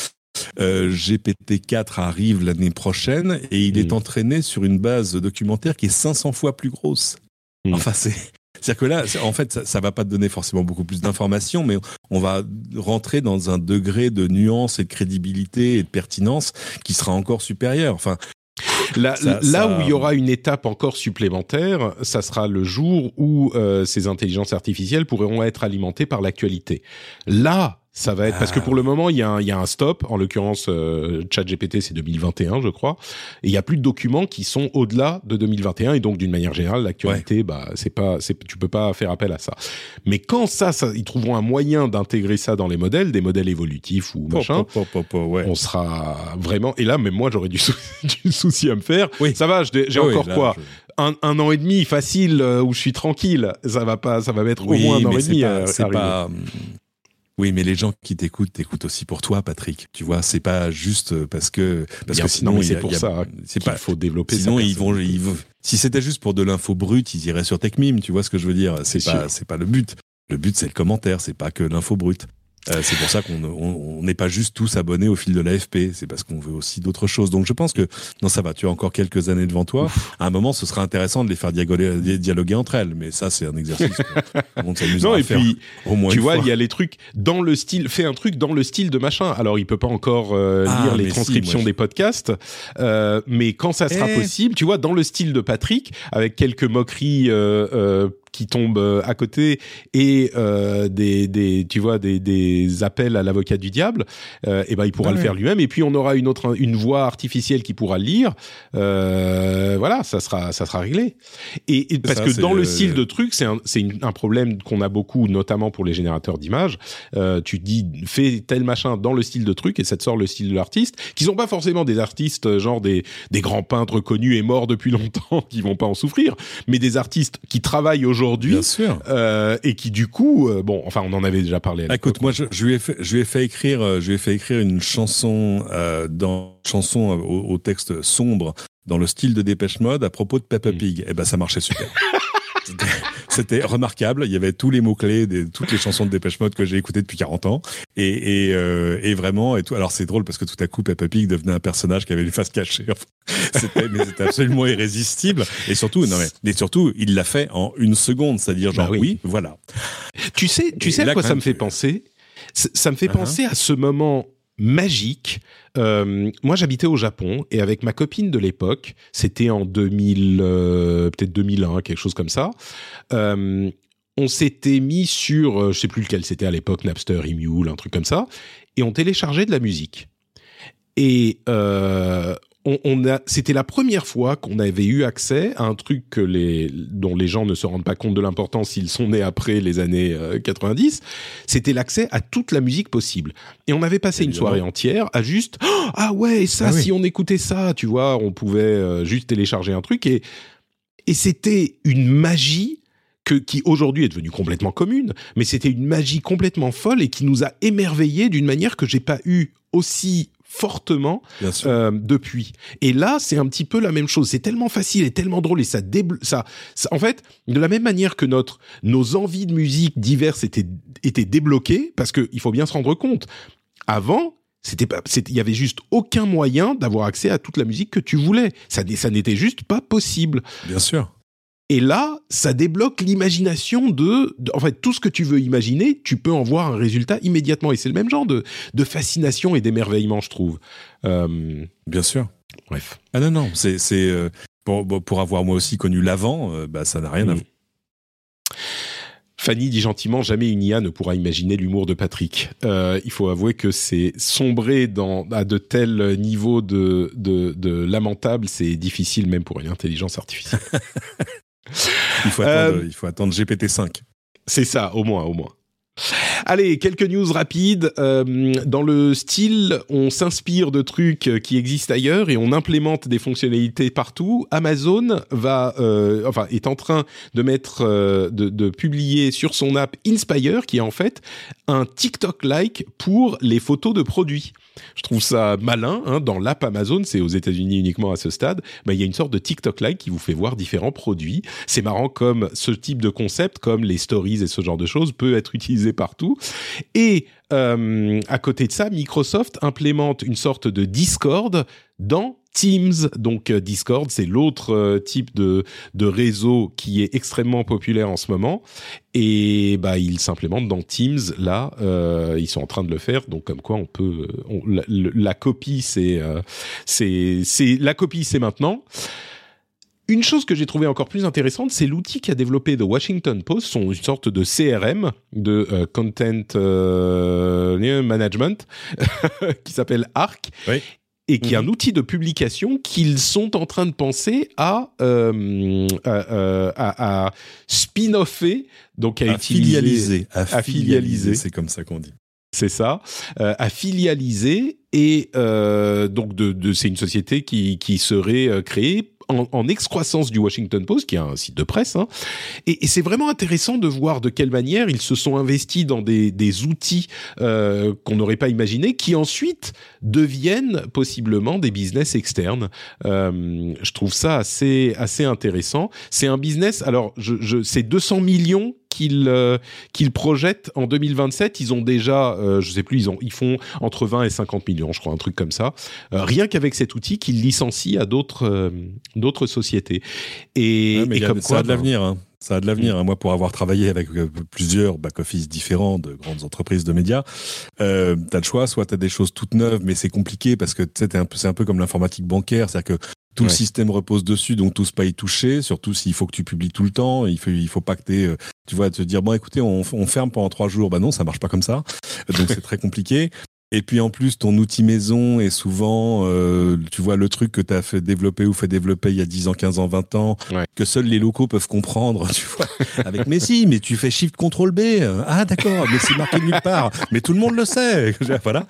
Euh, G P T quatre arrive l'année prochaine et il mmh. est entraîné sur une base documentaire qui est cinq cents fois plus grosse. Mmh. Enfin, c'est. C'est-à-dire que là, en fait, ça, ça va pas te donner forcément beaucoup plus d'informations, mais on va rentrer dans un degré de nuance et de crédibilité et de pertinence qui sera encore supérieur. Enfin, Là, ça, là ça... où il y aura une étape encore supplémentaire, ça sera le jour où euh, ces intelligences artificielles pourront être alimentées par l'actualité. Là, ça va être parce que pour le moment il y a un, il y a un stop. En l'occurrence, euh, ChatGPT c'est deux mille vingt et un, je crois, et il y a plus de documents qui sont au-delà de deux mille vingt et un, et donc d'une manière générale, l'actualité, ouais. bah c'est pas, c'est, tu peux pas faire appel à ça. Mais quand ça, ça, ils trouveront un moyen d'intégrer ça dans les modèles, des modèles évolutifs ou machin, po, po, po, po, ouais. on sera vraiment. Et là, même moi, j'aurais du, sou... du souci à me faire. Oui. Ça va, j'ai, j'ai oui, encore là, quoi. Je... Un, un an et demi facile euh, où je suis tranquille. Ça va pas, ça va mettre oui, au moins un an et demi. Pas, c'est pas. Oui, mais les gens qui t'écoutent, t'écoutent aussi pour toi, Patrick. Tu vois, c'est pas juste parce que parce Bien, que sinon, non, mais il c'est y a, pour il y a, ça c'est qu'il pas, faut développer. Sinon, ils vont, ils vont. Si c'était juste pour de l'info brute, ils iraient sur TechMeme. Tu vois ce que je veux dire ? C'est, c'est pas, sûr. c'est pas le but. Le but, c'est le commentaire. C'est pas que l'info brute. Euh, c'est pour ça qu'on on n'est pas juste tous abonnés au fil de l'A F P, c'est parce qu'on veut aussi d'autres choses. Donc je pense que, non ça va, tu as encore quelques années devant toi. Ouf. À un moment, ce sera intéressant de les faire dialoguer, dialoguer entre elles, mais ça c'est un exercice qu'on s'amusera à faire. Non, et puis, au moins tu vois, il y a les trucs dans le style, fais un truc dans le style de machin. Alors il peut pas encore euh, ah, lire les transcriptions si, des podcasts, euh, mais quand ça sera eh. possible, tu vois, dans le style de Patrick, avec quelques moqueries euh, euh, qui tombent à côté et euh, des, des, tu vois, des, des appels à l'avocat du diable, euh, et ben il pourra ah, le ouais. faire lui-même. Et puis on aura une autre, une voix artificielle qui pourra le lire. Euh, voilà, ça sera, ça sera réglé. Et, et parce ça, que dans le style de truc, c'est un, c'est une, un problème qu'on a beaucoup, notamment pour les générateurs d'images. Euh, tu dis, fais tel machin dans le style de truc et ça te sort le style de l'artiste, qui sont pas forcément des artistes genre des, des grands peintres connus et morts depuis longtemps, qui vont pas en souffrir, mais des artistes qui travaillent aujourd'hui. aujourd'hui Bien sûr. Euh, et qui du coup euh, bon enfin on en avait déjà parlé à écoute moi je, je lui ai fait je lui ai fait écrire euh, je lui ai fait écrire une chanson euh, dans chanson euh, au, au texte sombre dans le style de Dépêche Mode à propos de Peppa Pig. Et ben ça marchait super. C'était, c'était remarquable. Il y avait tous les mots-clés de toutes les chansons de Dépêche Mode que j'ai écoutées depuis quarante ans. Et, et, euh, et vraiment, et tout. Alors, c'est drôle parce que tout à coup, Peppa Pig devenait un personnage qui avait une face cachée. Enfin, c'était, mais c'était absolument irrésistible. Et surtout, non, mais, mais surtout, il l'a fait en une seconde. C'est-à-dire, genre, bah oui. oui, voilà. Tu sais, tu et sais à quoi ça me fait penser? Ça me fait uh-huh. penser à ce moment magique. Euh, moi, j'habitais au Japon et avec ma copine de l'époque, c'était en deux mille, euh, peut-être deux mille un, quelque chose comme ça. Euh, on s'était mis sur, euh, je sais plus lequel c'était à l'époque, Napster, Emule, un truc comme ça, et on téléchargeait de la musique. Et euh, on, on a, c'était la première fois qu'on avait eu accès à un truc que les, dont les gens ne se rendent pas compte de l'importance s'ils sont nés après les années euh, quatre-vingt-dix. C'était l'accès à toute la musique possible. Et on avait passé une soirée entière à juste oh, ah ouais, ça, ah oui. si on écoutait ça, tu vois, on pouvait euh, juste télécharger un truc et et c'était une magie que qui aujourd'hui est devenue complètement commune, mais c'était une magie complètement folle et qui nous a émerveillés d'une manière que j'ai pas eu aussi fortement euh, depuis. Et là, c'est un petit peu la même chose. C'est tellement facile et tellement drôle et ça déblo- ça, ça en fait, de la même manière que notre nos envies de musique diverses étaient étaient débloquées, parce que il faut bien se rendre compte. Avant, c'était pas, il y avait juste aucun moyen d'avoir accès à toute la musique que tu voulais. Ça, ça n'était juste pas possible. Bien sûr. Et là, ça débloque l'imagination de, de... En fait, tout ce que tu veux imaginer, tu peux en voir un résultat immédiatement. Et c'est le même genre de, de fascination et d'émerveillement, je trouve. Euh... Bien sûr. Bref. Ah non, non, c'est... c'est euh, pour, pour avoir moi aussi connu l'avant, euh, bah, ça n'a rien mmh. à voir. Fanny dit gentiment, jamais une I A ne pourra imaginer l'humour de Patrick. Euh, il faut avouer que c'est sombrer dans, à de tels niveaux de, de, de lamentable, c'est difficile même pour une intelligence artificielle. il, faut attendre, euh, il faut attendre G P T cinq. C'est ça, au moins, au moins. Allez, quelques news rapides. Euh, dans le style, on s'inspire de trucs qui existent ailleurs et on implémente des fonctionnalités partout. Amazon va, euh, enfin, est en train de mettre, euh, de, de publier sur son app Inspire, qui est en fait un TikTok-like pour les photos de produits. Je trouve ça malin, hein, dans l'app Amazon, c'est aux États-Unis uniquement à ce stade, bah, il y a une sorte de TikTok-like qui vous fait voir différents produits. C'est marrant comme ce type de concept, comme les stories et ce genre de choses, peut être utilisé partout. Et euh, à côté de ça, Microsoft implémente une sorte de Discord dans Teams. Donc euh, Discord, c'est l'autre euh, type de de réseau qui est extrêmement populaire en ce moment. Et bah ils s'implémentent dans Teams. Là, euh, ils sont en train de le faire. Donc comme quoi, on peut on, la, la copie, c'est euh, c'est c'est la copie, c'est maintenant. Une chose que j'ai trouvée encore plus intéressante, c'est l'outil qu'a développé The Washington Post, son, une sorte de C R M, de euh, Content euh, Management, qui s'appelle Arc, oui. et qui mmh. est un outil de publication qu'ils sont en train de penser à, euh, à, à, à spin-offer, donc à, à utiliser... Filialiser, à, à filialiser. filialiser. C'est comme ça qu'on dit. C'est ça, euh, à filialiser, et euh, donc de, de, c'est une société qui, qui serait euh, créée En, en excroissance du Washington Post, qui est un site de presse, hein. et, et c'est vraiment intéressant de voir de quelle manière ils se sont investis dans des, des outils euh, qu'on n'aurait pas imaginés, qui ensuite deviennent possiblement des business externes. Euh, je trouve ça assez assez intéressant. C'est un business. Alors, je, je, c'est deux cents millions qu'ils euh, qu'ils projettent en deux mille vingt-sept. Ils ont déjà, euh, je sais plus, ils ont ils font entre vingt et cinquante millions, je crois, un truc comme ça. Euh, rien qu'avec cet outil qu'ils licencient à d'autres euh, d'autres sociétés. Et, ouais, et a, comme ça quoi, a de l'avenir. Hein. Ça a de l'avenir. Mmh. Moi, pour avoir travaillé avec euh, plusieurs back-office différents de grandes entreprises de médias, euh, t'as le choix. Soit t'as des choses toutes neuves, mais c'est compliqué parce que tu sais, un peu, c'est un peu comme l'informatique bancaire, c'est-à-dire que tout ouais. le système repose dessus, donc t'oses pas y toucher. Surtout s'il faut que tu publies tout le temps, il faut, il faut pas que t'aies, euh, tu vois, te dire bon, écoutez, on, on ferme pendant trois jours. Bah non, ça marche pas comme ça. Donc c'est très compliqué. Et puis en plus, ton outil maison est souvent, euh, tu vois, le truc que tu as fait développer ou fait développer il y a dix ans, quinze ans, vingt ans, ouais. que seuls les locaux peuvent comprendre, tu vois. Avec mais si, mais tu fais Shift Control B. Ah d'accord, mais c'est marqué nulle part. Mais tout le monde le sait. Voilà.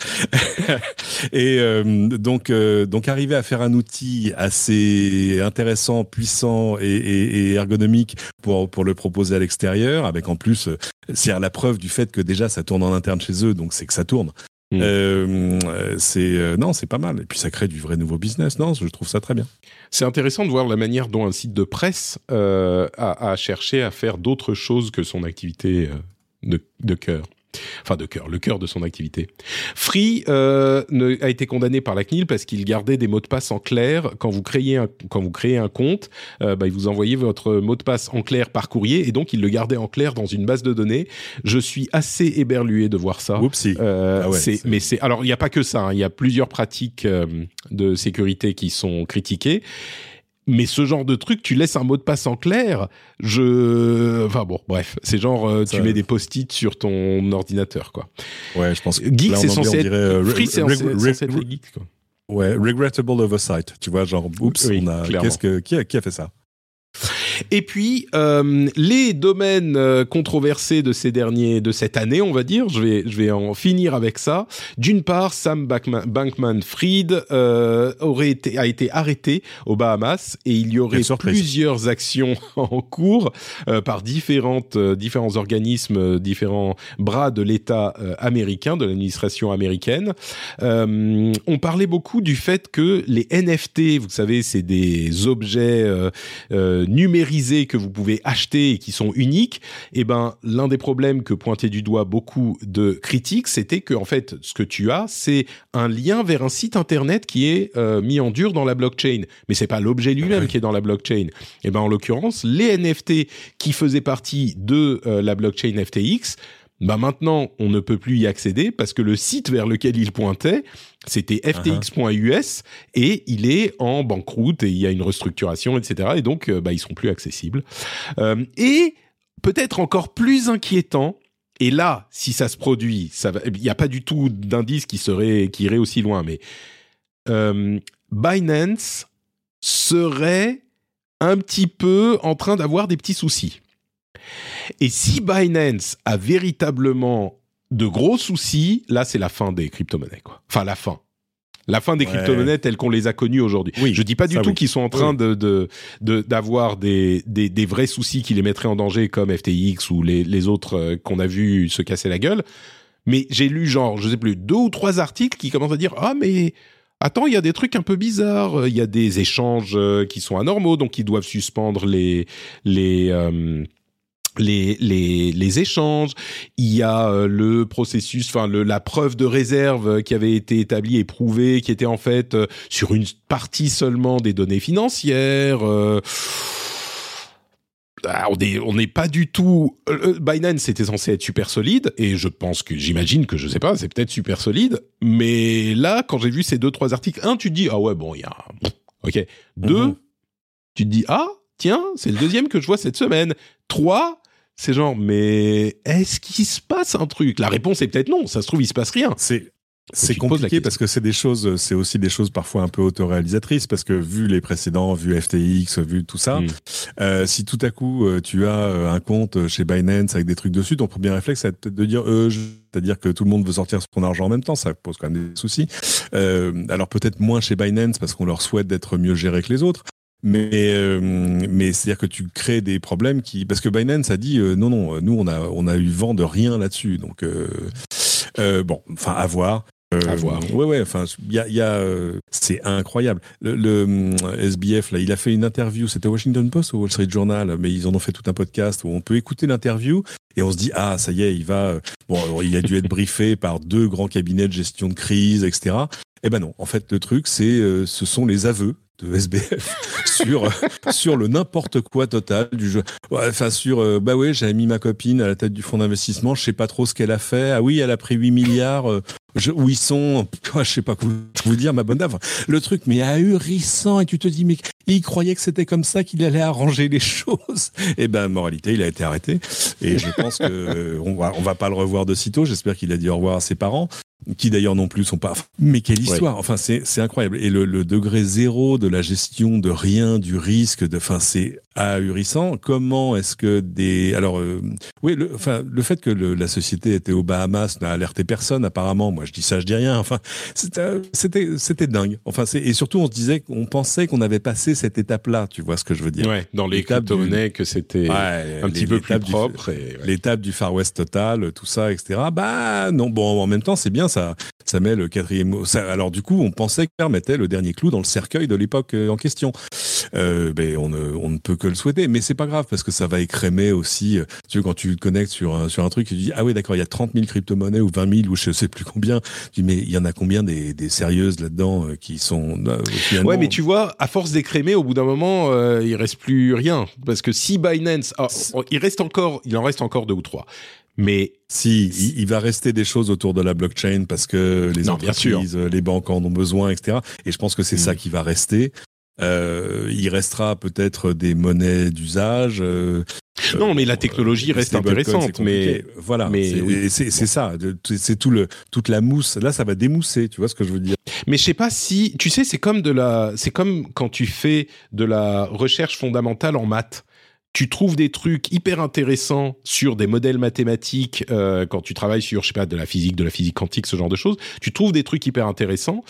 Et euh, donc, euh, donc arriver à faire un outil assez intéressant, puissant et, et, et ergonomique pour pour le proposer à l'extérieur, avec en plus, c'est la preuve du fait que déjà ça tourne en interne chez eux, donc c'est que ça tourne. Mmh. Euh, c'est euh, non, c'est pas mal. Et puis ça crée du vrai nouveau business. Non, je trouve ça très bien. C'est intéressant de voir la manière dont un site de presse euh, a, a cherché à faire d'autres choses que son activité euh, de, de cœur. Enfin, de cœur, le cœur de son activité. Free euh, ne, a été condamné par la C N I L parce qu'il gardait des mots de passe en clair. Quand vous créez un, quand vous créez un compte, euh, bah, il vous envoyait votre mot de passe en clair par courrier et donc il le gardait en clair dans une base de données. Je suis assez éberlué de voir ça. Oupsie. Euh, ah ouais, c'est, c'est... Mais c'est, alors il n'y a pas que ça. Hein, il y a plusieurs pratiques euh, de sécurité qui sont critiquées. Mais ce genre de truc, tu laisses un mot de passe en clair, je... Enfin bon, bref, c'est genre, euh, tu ça... mets des post-it sur ton ordinateur, quoi. Ouais, je pense que... Geek, là, c'est censé être... Dirait, Free, c'est reg- censé reg- être geek, quoi. Ouais, regrettable oversight, tu vois, genre, oups, oui, on a... clairement. Qu'est-ce que... Qui a, qui a fait ça ? Et puis euh, les domaines euh, controversés de ces derniers, de cette année, on va dire, je vais, je vais en finir avec ça. D'une part, Sam Bankman-Fried euh, aurait été, a été arrêté aux Bahamas et il y aurait plusieurs actions en cours euh, par différentes, euh, différents organismes, euh, différents bras de l'État euh, américain, de l'administration américaine. Euh, on parlait beaucoup du fait que les N F T, vous savez, c'est des objets euh, euh, numérisés que vous pouvez acheter et qui sont uniques. Et ben, l'un des problèmes que pointaient du doigt beaucoup de critiques, c'était que en fait, ce que tu as, c'est un lien vers un site internet qui est euh, mis en dur dans la blockchain. Mais c'est pas l'objet lui-même qui est dans la blockchain. Et ben, en l'occurrence, les N F T qui faisaient partie de euh, la blockchain F T X, bah maintenant, on ne peut plus y accéder parce que le site vers lequel il pointait, c'était F T X point U S uh-huh. et il est en banqueroute et il y a une restructuration, et cetera. Et donc, euh, bah, ils sont plus accessibles. Euh, et peut-être encore plus inquiétant, et là, si ça se produit, ça va, il n'y a pas du tout d'indice qui serait, qui irait aussi loin, mais euh, Binance serait un petit peu en train d'avoir des petits soucis. Et si Binance a véritablement de gros soucis, là, c'est la fin des crypto-monnaies, quoi. Enfin, la fin. La fin des ouais. crypto-monnaies telles qu'on les a connues aujourd'hui. Oui, je dis pas du tout oui. qu'ils sont en train oui. de, de, de, d'avoir des, des, des vrais soucis qui les mettraient en danger comme F T X ou les, les autres euh, qu'on a vu se casser la gueule. Mais j'ai lu genre, je sais plus, deux ou trois articles qui commencent à dire « Ah, mais... » Attends, il y a des trucs un peu bizarres, il y a des échanges qui sont anormaux, donc ils doivent suspendre les... les euh, Les, les, les échanges, il y a euh, le processus, enfin le, la preuve de réserve qui avait été établie et prouvée, qui était en fait euh, sur une partie seulement des données financières. Euh, on n'est on n'est pas du tout. Euh, Binance était censé être super solide et je pense que j'imagine que je sais pas, c'est peut-être super solide. Mais là, quand j'ai vu ces deux trois articles, un, tu te dis ah ouais bon il y a, ok. Deux, mm-hmm. tu te dis ah tiens c'est le deuxième que je vois cette semaine. Trois, c'est genre, mais est-ce qu'il se passe un truc ? La réponse est peut-être non, ça se trouve, il se passe rien. C'est, c'est compliqué parce que c'est des choses, c'est aussi des choses parfois un peu autoréalisatrices parce que vu les précédents, vu F T X, vu tout ça, mm. euh, si tout à coup tu as un compte chez Binance avec des trucs dessus, ton premier réflexe c'est peut-être de dire, euh, je... c'est-à-dire que tout le monde veut sortir son argent en même temps, ça pose quand même des soucis. Euh, alors peut-être moins chez Binance parce qu'on leur souhaite d'être mieux gérés que les autres. Mais euh, mais c'est-à-dire que tu crées des problèmes qui parce que Binance a dit euh, non non nous on a on a eu vent de rien là-dessus donc euh, euh, bon enfin à voir euh, à voir ouais ouais enfin il y a il y a euh, c'est incroyable le, le S B F là il a fait une interview c'était Washington Post ou Wall Street Journal mais ils en ont fait tout un podcast où on peut écouter l'interview et on se dit ah ça y est il va bon il a dû être briefé par deux grands cabinets de gestion de crise et cetera. Eh ben non en fait le truc c'est euh, ce sont les aveux de S B F sur sur le n'importe quoi total du jeu. Enfin ouais, sur euh, bah ouais, j'avais mis ma copine à la tête du fonds d'investissement, je sais pas trop ce qu'elle a fait. Ah oui, elle a pris huit milliards euh, je, où ils sont je sais pas quoi vous dire ma bonne dame. Le truc mais ahurissant et tu te dis mais il croyait que c'était comme ça qu'il allait arranger les choses. Et ben moralité, il a été arrêté et je pense que euh, on va on va pas le revoir de sitôt, j'espère qu'il a dit au revoir à ses parents. Qui d'ailleurs non plus sont pas. Mais quelle histoire. Ouais. Enfin, c'est c'est incroyable. Et le, le degré zéro de la gestion de rien, du risque, de. Enfin, c'est ahurissant. Comment est-ce que des. Alors, euh, oui, le, enfin, le fait que le, la société était aux Bahamas n'a alerté personne. Apparemment, moi, je dis ça, je dis rien. Enfin, c'était c'était c'était dingue. Enfin, c'est et surtout, on se disait, on pensait qu'on avait passé cette étape-là. Tu vois ce que je veux dire ? Ouais. Dans les crypto-monnaies, du... que c'était ouais, un les, petit peu plus propre. Du, et, ouais. L'étape du Far West total, tout ça, et cetera. Bah non. Bon, en même temps, c'est bien. Ça, ça met le quatrième. Ça, alors du coup, on pensait que permettait le dernier clou dans le cercueil de l'époque en question. Euh, ben on ne, on ne peut que le souhaiter, mais c'est pas grave parce que ça va écrémer aussi. Tu vois, quand tu te connectes sur un sur un truc, tu dis ah oui d'accord, il y a trente mille crypto-monnaies ou vingt mille ou je sais plus combien. Tu dis mais il y en a combien des, des sérieuses là-dedans euh, qui sont. Euh, ouais, mais tu vois, à force d'écrémer, au bout d'un moment, euh, il reste plus rien parce que si Binance, ah, il reste encore, il en reste encore deux ou trois. Mais si, il, il va rester des choses autour de la blockchain parce que les non, entreprises, les banques en ont besoin, et cetera. Et je pense que c'est mmh. ça qui va rester. Euh, il restera peut-être des monnaies d'usage. Euh, non, mais la technologie euh, reste intéressante. Mais voilà, mais c'est, oui. c'est, c'est ça. C'est tout le toute la mousse. Là, ça va démousser. Tu vois ce que je veux dire ? Mais je sais pas si tu sais, c'est comme de la, c'est comme quand tu fais de la recherche fondamentale en maths. Tu trouves des trucs hyper intéressants sur des modèles mathématiques euh, quand tu travailles sur, je sais pas, de la physique, de la physique quantique, ce genre de choses. Tu trouves des trucs hyper intéressants,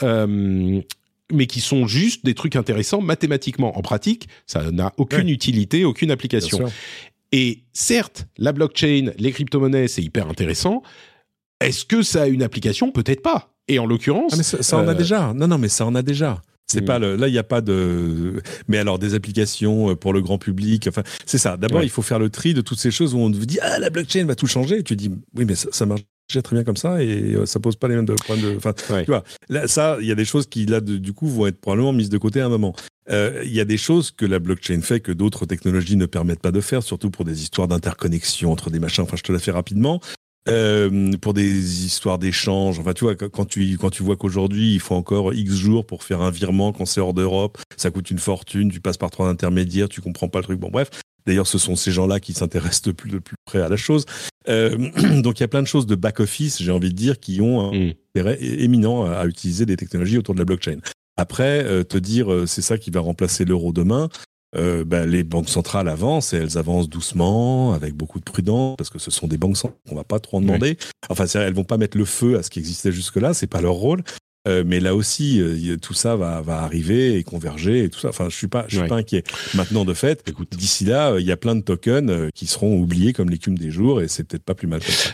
euh, mais qui sont juste des trucs intéressants mathématiquement. En pratique, ça n'a aucune ouais. utilité, aucune application. Et certes, la blockchain, les crypto-monnaies, c'est hyper intéressant. Est-ce que ça a une application ? Peut-être pas. Et en l'occurrence... Ah mais ça, ça en euh... a déjà. Non, non, mais ça en a déjà. C'est mmh. pas le, là, il n'y a pas de, mais alors des applications pour le grand public. Enfin, c'est ça. D'abord, ouais. il faut faire le tri de toutes ces choses où on vous dit, ah, la blockchain va tout changer. Et tu dis, oui, mais ça, ça marche très bien comme ça et ça pose pas les mêmes problèmes de, enfin, ouais. tu vois. Là, ça, il y a des choses qui, là, de, du coup, vont être probablement mises de côté à un moment. Euh, il y a des choses que la blockchain fait que d'autres technologies ne permettent pas de faire, surtout pour des histoires d'interconnexion entre des machins. Enfin, je te la fais rapidement. Euh, pour des histoires d'échange, enfin tu vois quand tu quand tu vois qu'aujourd'hui il faut encore X jours pour faire un virement quand c'est hors d'Europe, ça coûte une fortune, tu passes par trois intermédiaires, tu comprends pas le truc. Bon bref, d'ailleurs ce sont ces gens-là qui s'intéressent de plus de plus près à la chose. Euh, donc il y a plein de choses de back office, j'ai envie de dire, qui ont un mmh. intérêt éminent à, à utiliser des technologies autour de la blockchain. Après euh, te dire euh, c'est ça qui va remplacer l'euro demain. Euh, ben, les banques centrales avancent et elles avancent doucement, avec beaucoup de prudence, parce que ce sont des banques centrales, on va pas trop en demander. Oui. Enfin, c'est, elles vont pas mettre le feu à ce qui existait jusque-là, c'est pas leur rôle. Euh, mais là aussi, euh, tout ça va, va arriver et converger et tout ça. Enfin, je suis pas, je suis oui. pas inquiet. Maintenant, de fait, écoute, d'ici là, il euh, y a plein de tokens euh, qui seront oubliés comme l'écume des jours et c'est peut-être pas plus mal comme ça.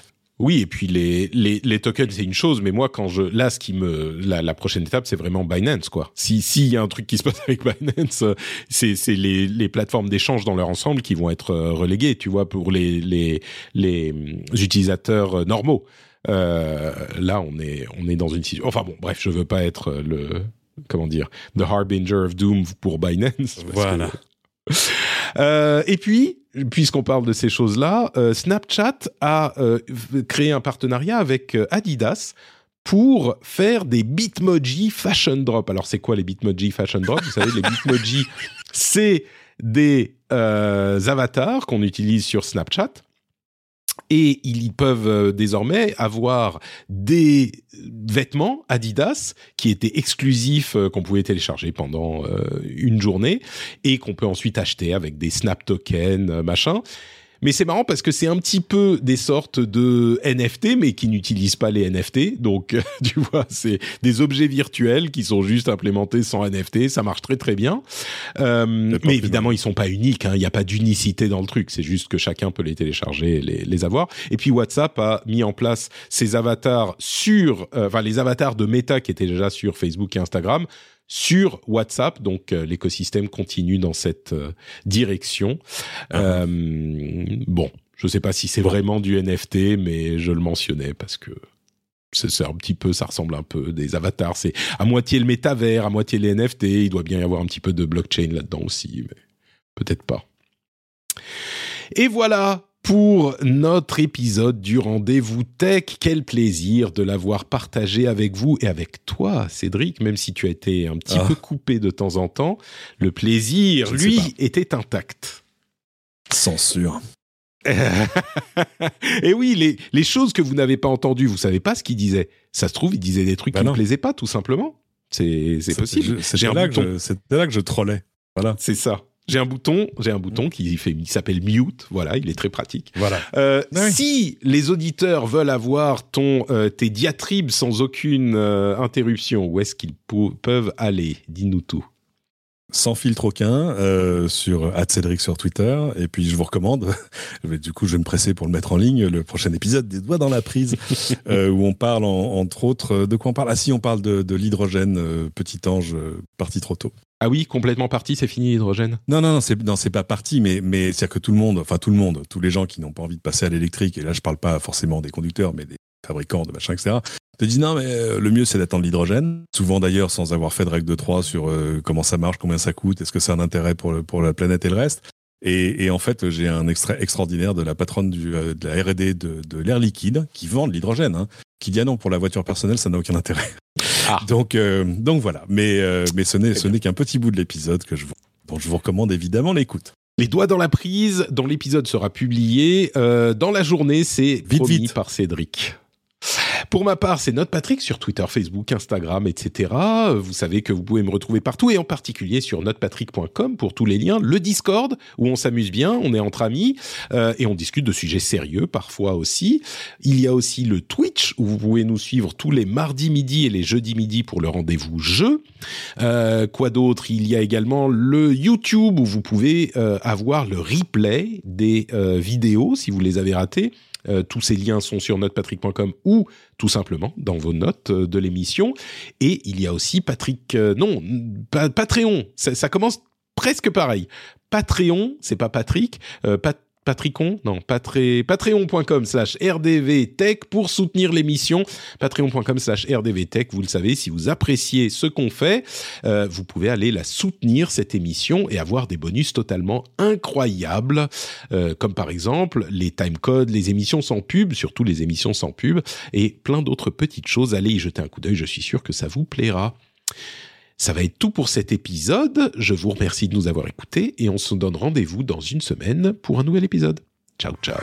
Oui, et puis les, les, les tokens, c'est une chose, mais moi, quand je, là, ce qui me, la, la prochaine étape, c'est vraiment Binance, quoi. Si, s'il y a un truc qui se passe avec Binance, c'est, c'est les, les plateformes d'échange dans leur ensemble qui vont être reléguées, tu vois, pour les, les, les utilisateurs normaux. Euh, là, on est, on est dans une situation, enfin bon, bref, je veux pas être le, comment dire, the harbinger of doom pour Binance. Voilà. Que, euh, et puis, puisqu'on parle de ces choses-là, euh, Snapchat a euh, créé un partenariat avec euh, Adidas pour faire des Bitmoji Fashion Drop. Alors, c'est quoi les Bitmoji Fashion Drop ? Vous savez, les Bitmoji, c'est des euh, avatars qu'on utilise sur Snapchat. Et ils peuvent euh, désormais avoir des vêtements Adidas qui étaient exclusifs, euh, qu'on pouvait télécharger pendant euh, une journée et qu'on peut ensuite acheter avec des Snap tokens, euh, machin. Mais c'est marrant parce que c'est un petit peu des sortes de N F T, mais qui n'utilisent pas les N F T. Donc, tu vois, c'est des objets virtuels qui sont juste implémentés sans N F T. Ça marche très, très bien. Euh, mais évidemment, ils sont pas uniques. Hein. Il n'y a pas d'unicité dans le truc. C'est juste que chacun peut les télécharger et les, les avoir. Et puis, WhatsApp a mis en place ces avatars sur... Euh, enfin, les avatars de Meta qui étaient déjà sur Facebook et Instagram sur WhatsApp, donc euh, l'écosystème continue dans cette euh, direction. Euh, bon, je ne sais pas si c'est bon. Vraiment du N F T, mais je le mentionnais parce que c'est, c'est un petit peu, ça ressemble un peu des avatars. C'est à moitié le métavers, à moitié les N F T. Il doit bien y avoir un petit peu de blockchain là-dedans aussi, mais peut-être pas. Et voilà pour notre épisode du Rendez-vous Tech. Quel plaisir de l'avoir partagé avec vous et avec toi, Cédric, même si tu as été un petit ah. peu coupé de temps en temps. Le plaisir, Je lui, était intact. Censure. Et oui, les, les choses que vous n'avez pas entendues, vous savez pas ce qu'il disait. Ça se trouve, il disait des trucs bah qui ne plaisaient pas, tout simplement. C'est, c'est possible. Je, c'était, là que je, c'était là que je trollais. Voilà. C'est ça. J'ai un bouton, j'ai un bouton qui, fait, qui s'appelle Mute. Voilà, il est très pratique. Voilà. Euh, oui. Si les auditeurs veulent avoir ton, euh, tes diatribes sans aucune euh, interruption, où est-ce qu'ils pou- peuvent aller ? Dis-nous tout. Sans filtre aucun, euh, sur arobase Cédric sur Twitter. Et puis, je vous recommande, du coup, je vais me presser pour le mettre en ligne, le prochain épisode des Doigts dans la prise, euh, où on parle, en, entre autres, de quoi on parle ? Ah si, on parle de, de l'hydrogène, euh, petit ange, euh, parti trop tôt. Ah oui, complètement parti, c'est fini l'hydrogène ? Non, non, non, c'est, non, c'est pas parti, mais, mais c'est-à-dire que tout le monde, enfin tout le monde, tous les gens qui n'ont pas envie de passer à l'électrique, et là je parle pas forcément des conducteurs, mais des fabricants de machin, et cetera, te disent non, mais euh, le mieux c'est d'attendre l'hydrogène, souvent d'ailleurs sans avoir fait de règle de trois sur euh, comment ça marche, combien ça coûte, est-ce que c'est un intérêt pour, le, pour la planète et le reste. Et, et en fait, j'ai un extrait extraordinaire de la patronne du, euh, de la R et D de, de l'air liquide, qui vend de l'hydrogène, hein, qui dit ah non, pour la voiture personnelle, ça n'a aucun intérêt. Ah. Donc, euh, donc voilà, mais, euh, mais ce, n'est, ce n'est qu'un petit bout de l'épisode que je vous, dont je vous recommande évidemment l'écoute. Les doigts dans la prise, dont l'épisode sera publié euh, dans la journée, c'est vite, promis vite. par Cédric. Pour ma part, c'est NotePatrick sur Twitter, Facebook, Instagram, et cetera. Vous savez que vous pouvez me retrouver partout et en particulier sur notepatrick point com pour tous les liens. Le Discord où on s'amuse bien, on est entre amis euh, et on discute de sujets sérieux parfois aussi. Il y a aussi le Twitch où vous pouvez nous suivre tous les mardis midi et les jeudis midi pour le rendez-vous jeu. Euh, quoi d'autre ? Il y a également le YouTube où vous pouvez euh, avoir le replay des euh, vidéos si vous les avez ratées. Euh, tous ces liens sont sur notepatrick point com ou tout simplement dans vos notes euh, de l'émission. Et il y a aussi Patrick... Euh, non, pa- Patreon. Ça, ça commence presque pareil. Patreon, c'est pas Patrick. Euh, Pat- Patricon, non, Patre, patreon point com slash R D V Tech pour soutenir l'émission. patreon point com slash R D V Tech, vous le savez, si vous appréciez ce qu'on fait, euh, vous pouvez aller la soutenir, cette émission, et avoir des bonus totalement incroyables, euh, comme par exemple les timecodes, les émissions sans pub, surtout les émissions sans pub, et plein d'autres petites choses. Allez y jeter un coup d'œil, je suis sûr que ça vous plaira. Ça va être tout pour cet épisode. Je vous remercie de nous avoir écoutés et on se donne rendez-vous dans une semaine pour un nouvel épisode. Ciao, ciao.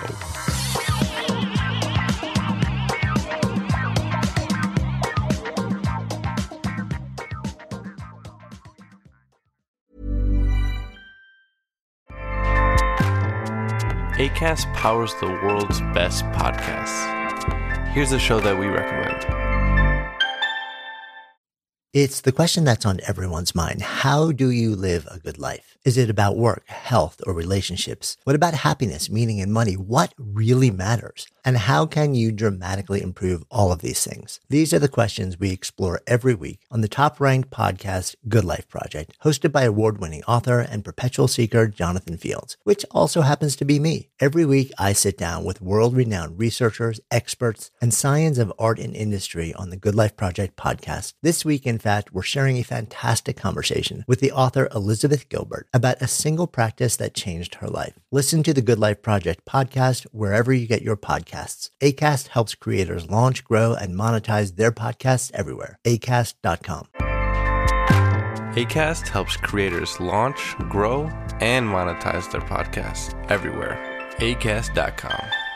Acast powers the world's best podcasts. Here's a show that we recommend. It's the question that's on everyone's mind. How do you live a good life? Is it about work, health, or relationships? What about happiness, meaning, and money? What really matters? And how can you dramatically improve all of these things? These are the questions we explore every week on the top-ranked podcast, Good Life Project, hosted by award-winning author and perpetual seeker Jonathan Fields, which also happens to be me. Every week, I sit down with world-renowned researchers, experts, and science of art and industry on the Good Life Project podcast. This week, in fact, we're sharing a fantastic conversation with the author Elizabeth Gilbert about a single practice that changed her life. Listen to the Good Life Project podcast wherever you get your podcasts. Acast helps creators launch, grow, and monetize their podcasts everywhere. acast dot com. Acast helps creators launch, grow, and monetize their podcasts everywhere. acast dot com.